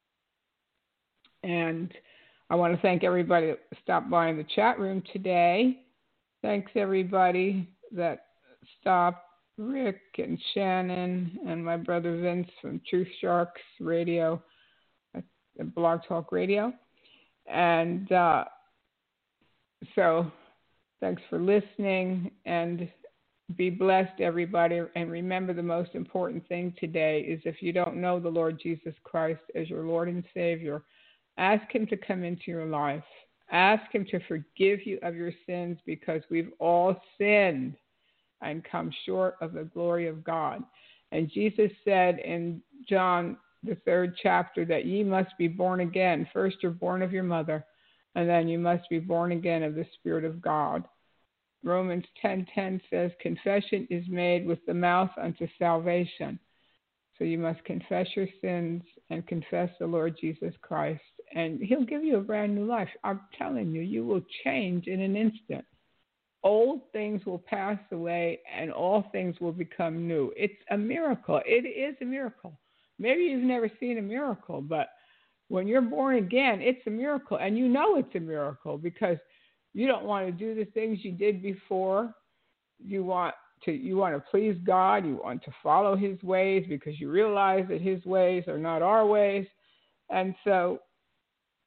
And I want to thank everybody that stopped by in the chat room today. Thanks, everybody that stopped. Rick and Shannon and my brother Vince from Truth Sharks Radio, Blog Talk Radio. And so thanks for listening, and be blessed, everybody. And remember, the most important thing today is, if you don't know the Lord Jesus Christ as your Lord and Savior, ask him to come into your life. Ask him to forgive you of your sins, because we've all sinned and come short of the glory of God. And Jesus said in John, the 3rd chapter, that ye must be born again. First you're born of your mother, and then you must be born again of the Spirit of God. Romans 10:10 says, confession is made with the mouth unto salvation. So you must confess your sins and confess the Lord Jesus Christ, and he'll give you a brand new life. I'm telling you, you will change in an instant. Old things will pass away and all things will become new. It's a miracle. It is a miracle. Maybe you've never seen a miracle, but when you're born again, it's a miracle. And you know it's a miracle because you don't want to do the things you did before. You want to please God. You want to follow his ways because you realize that his ways are not our ways. And so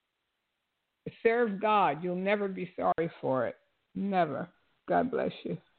serve God. You'll never be sorry for it. Never. God bless you.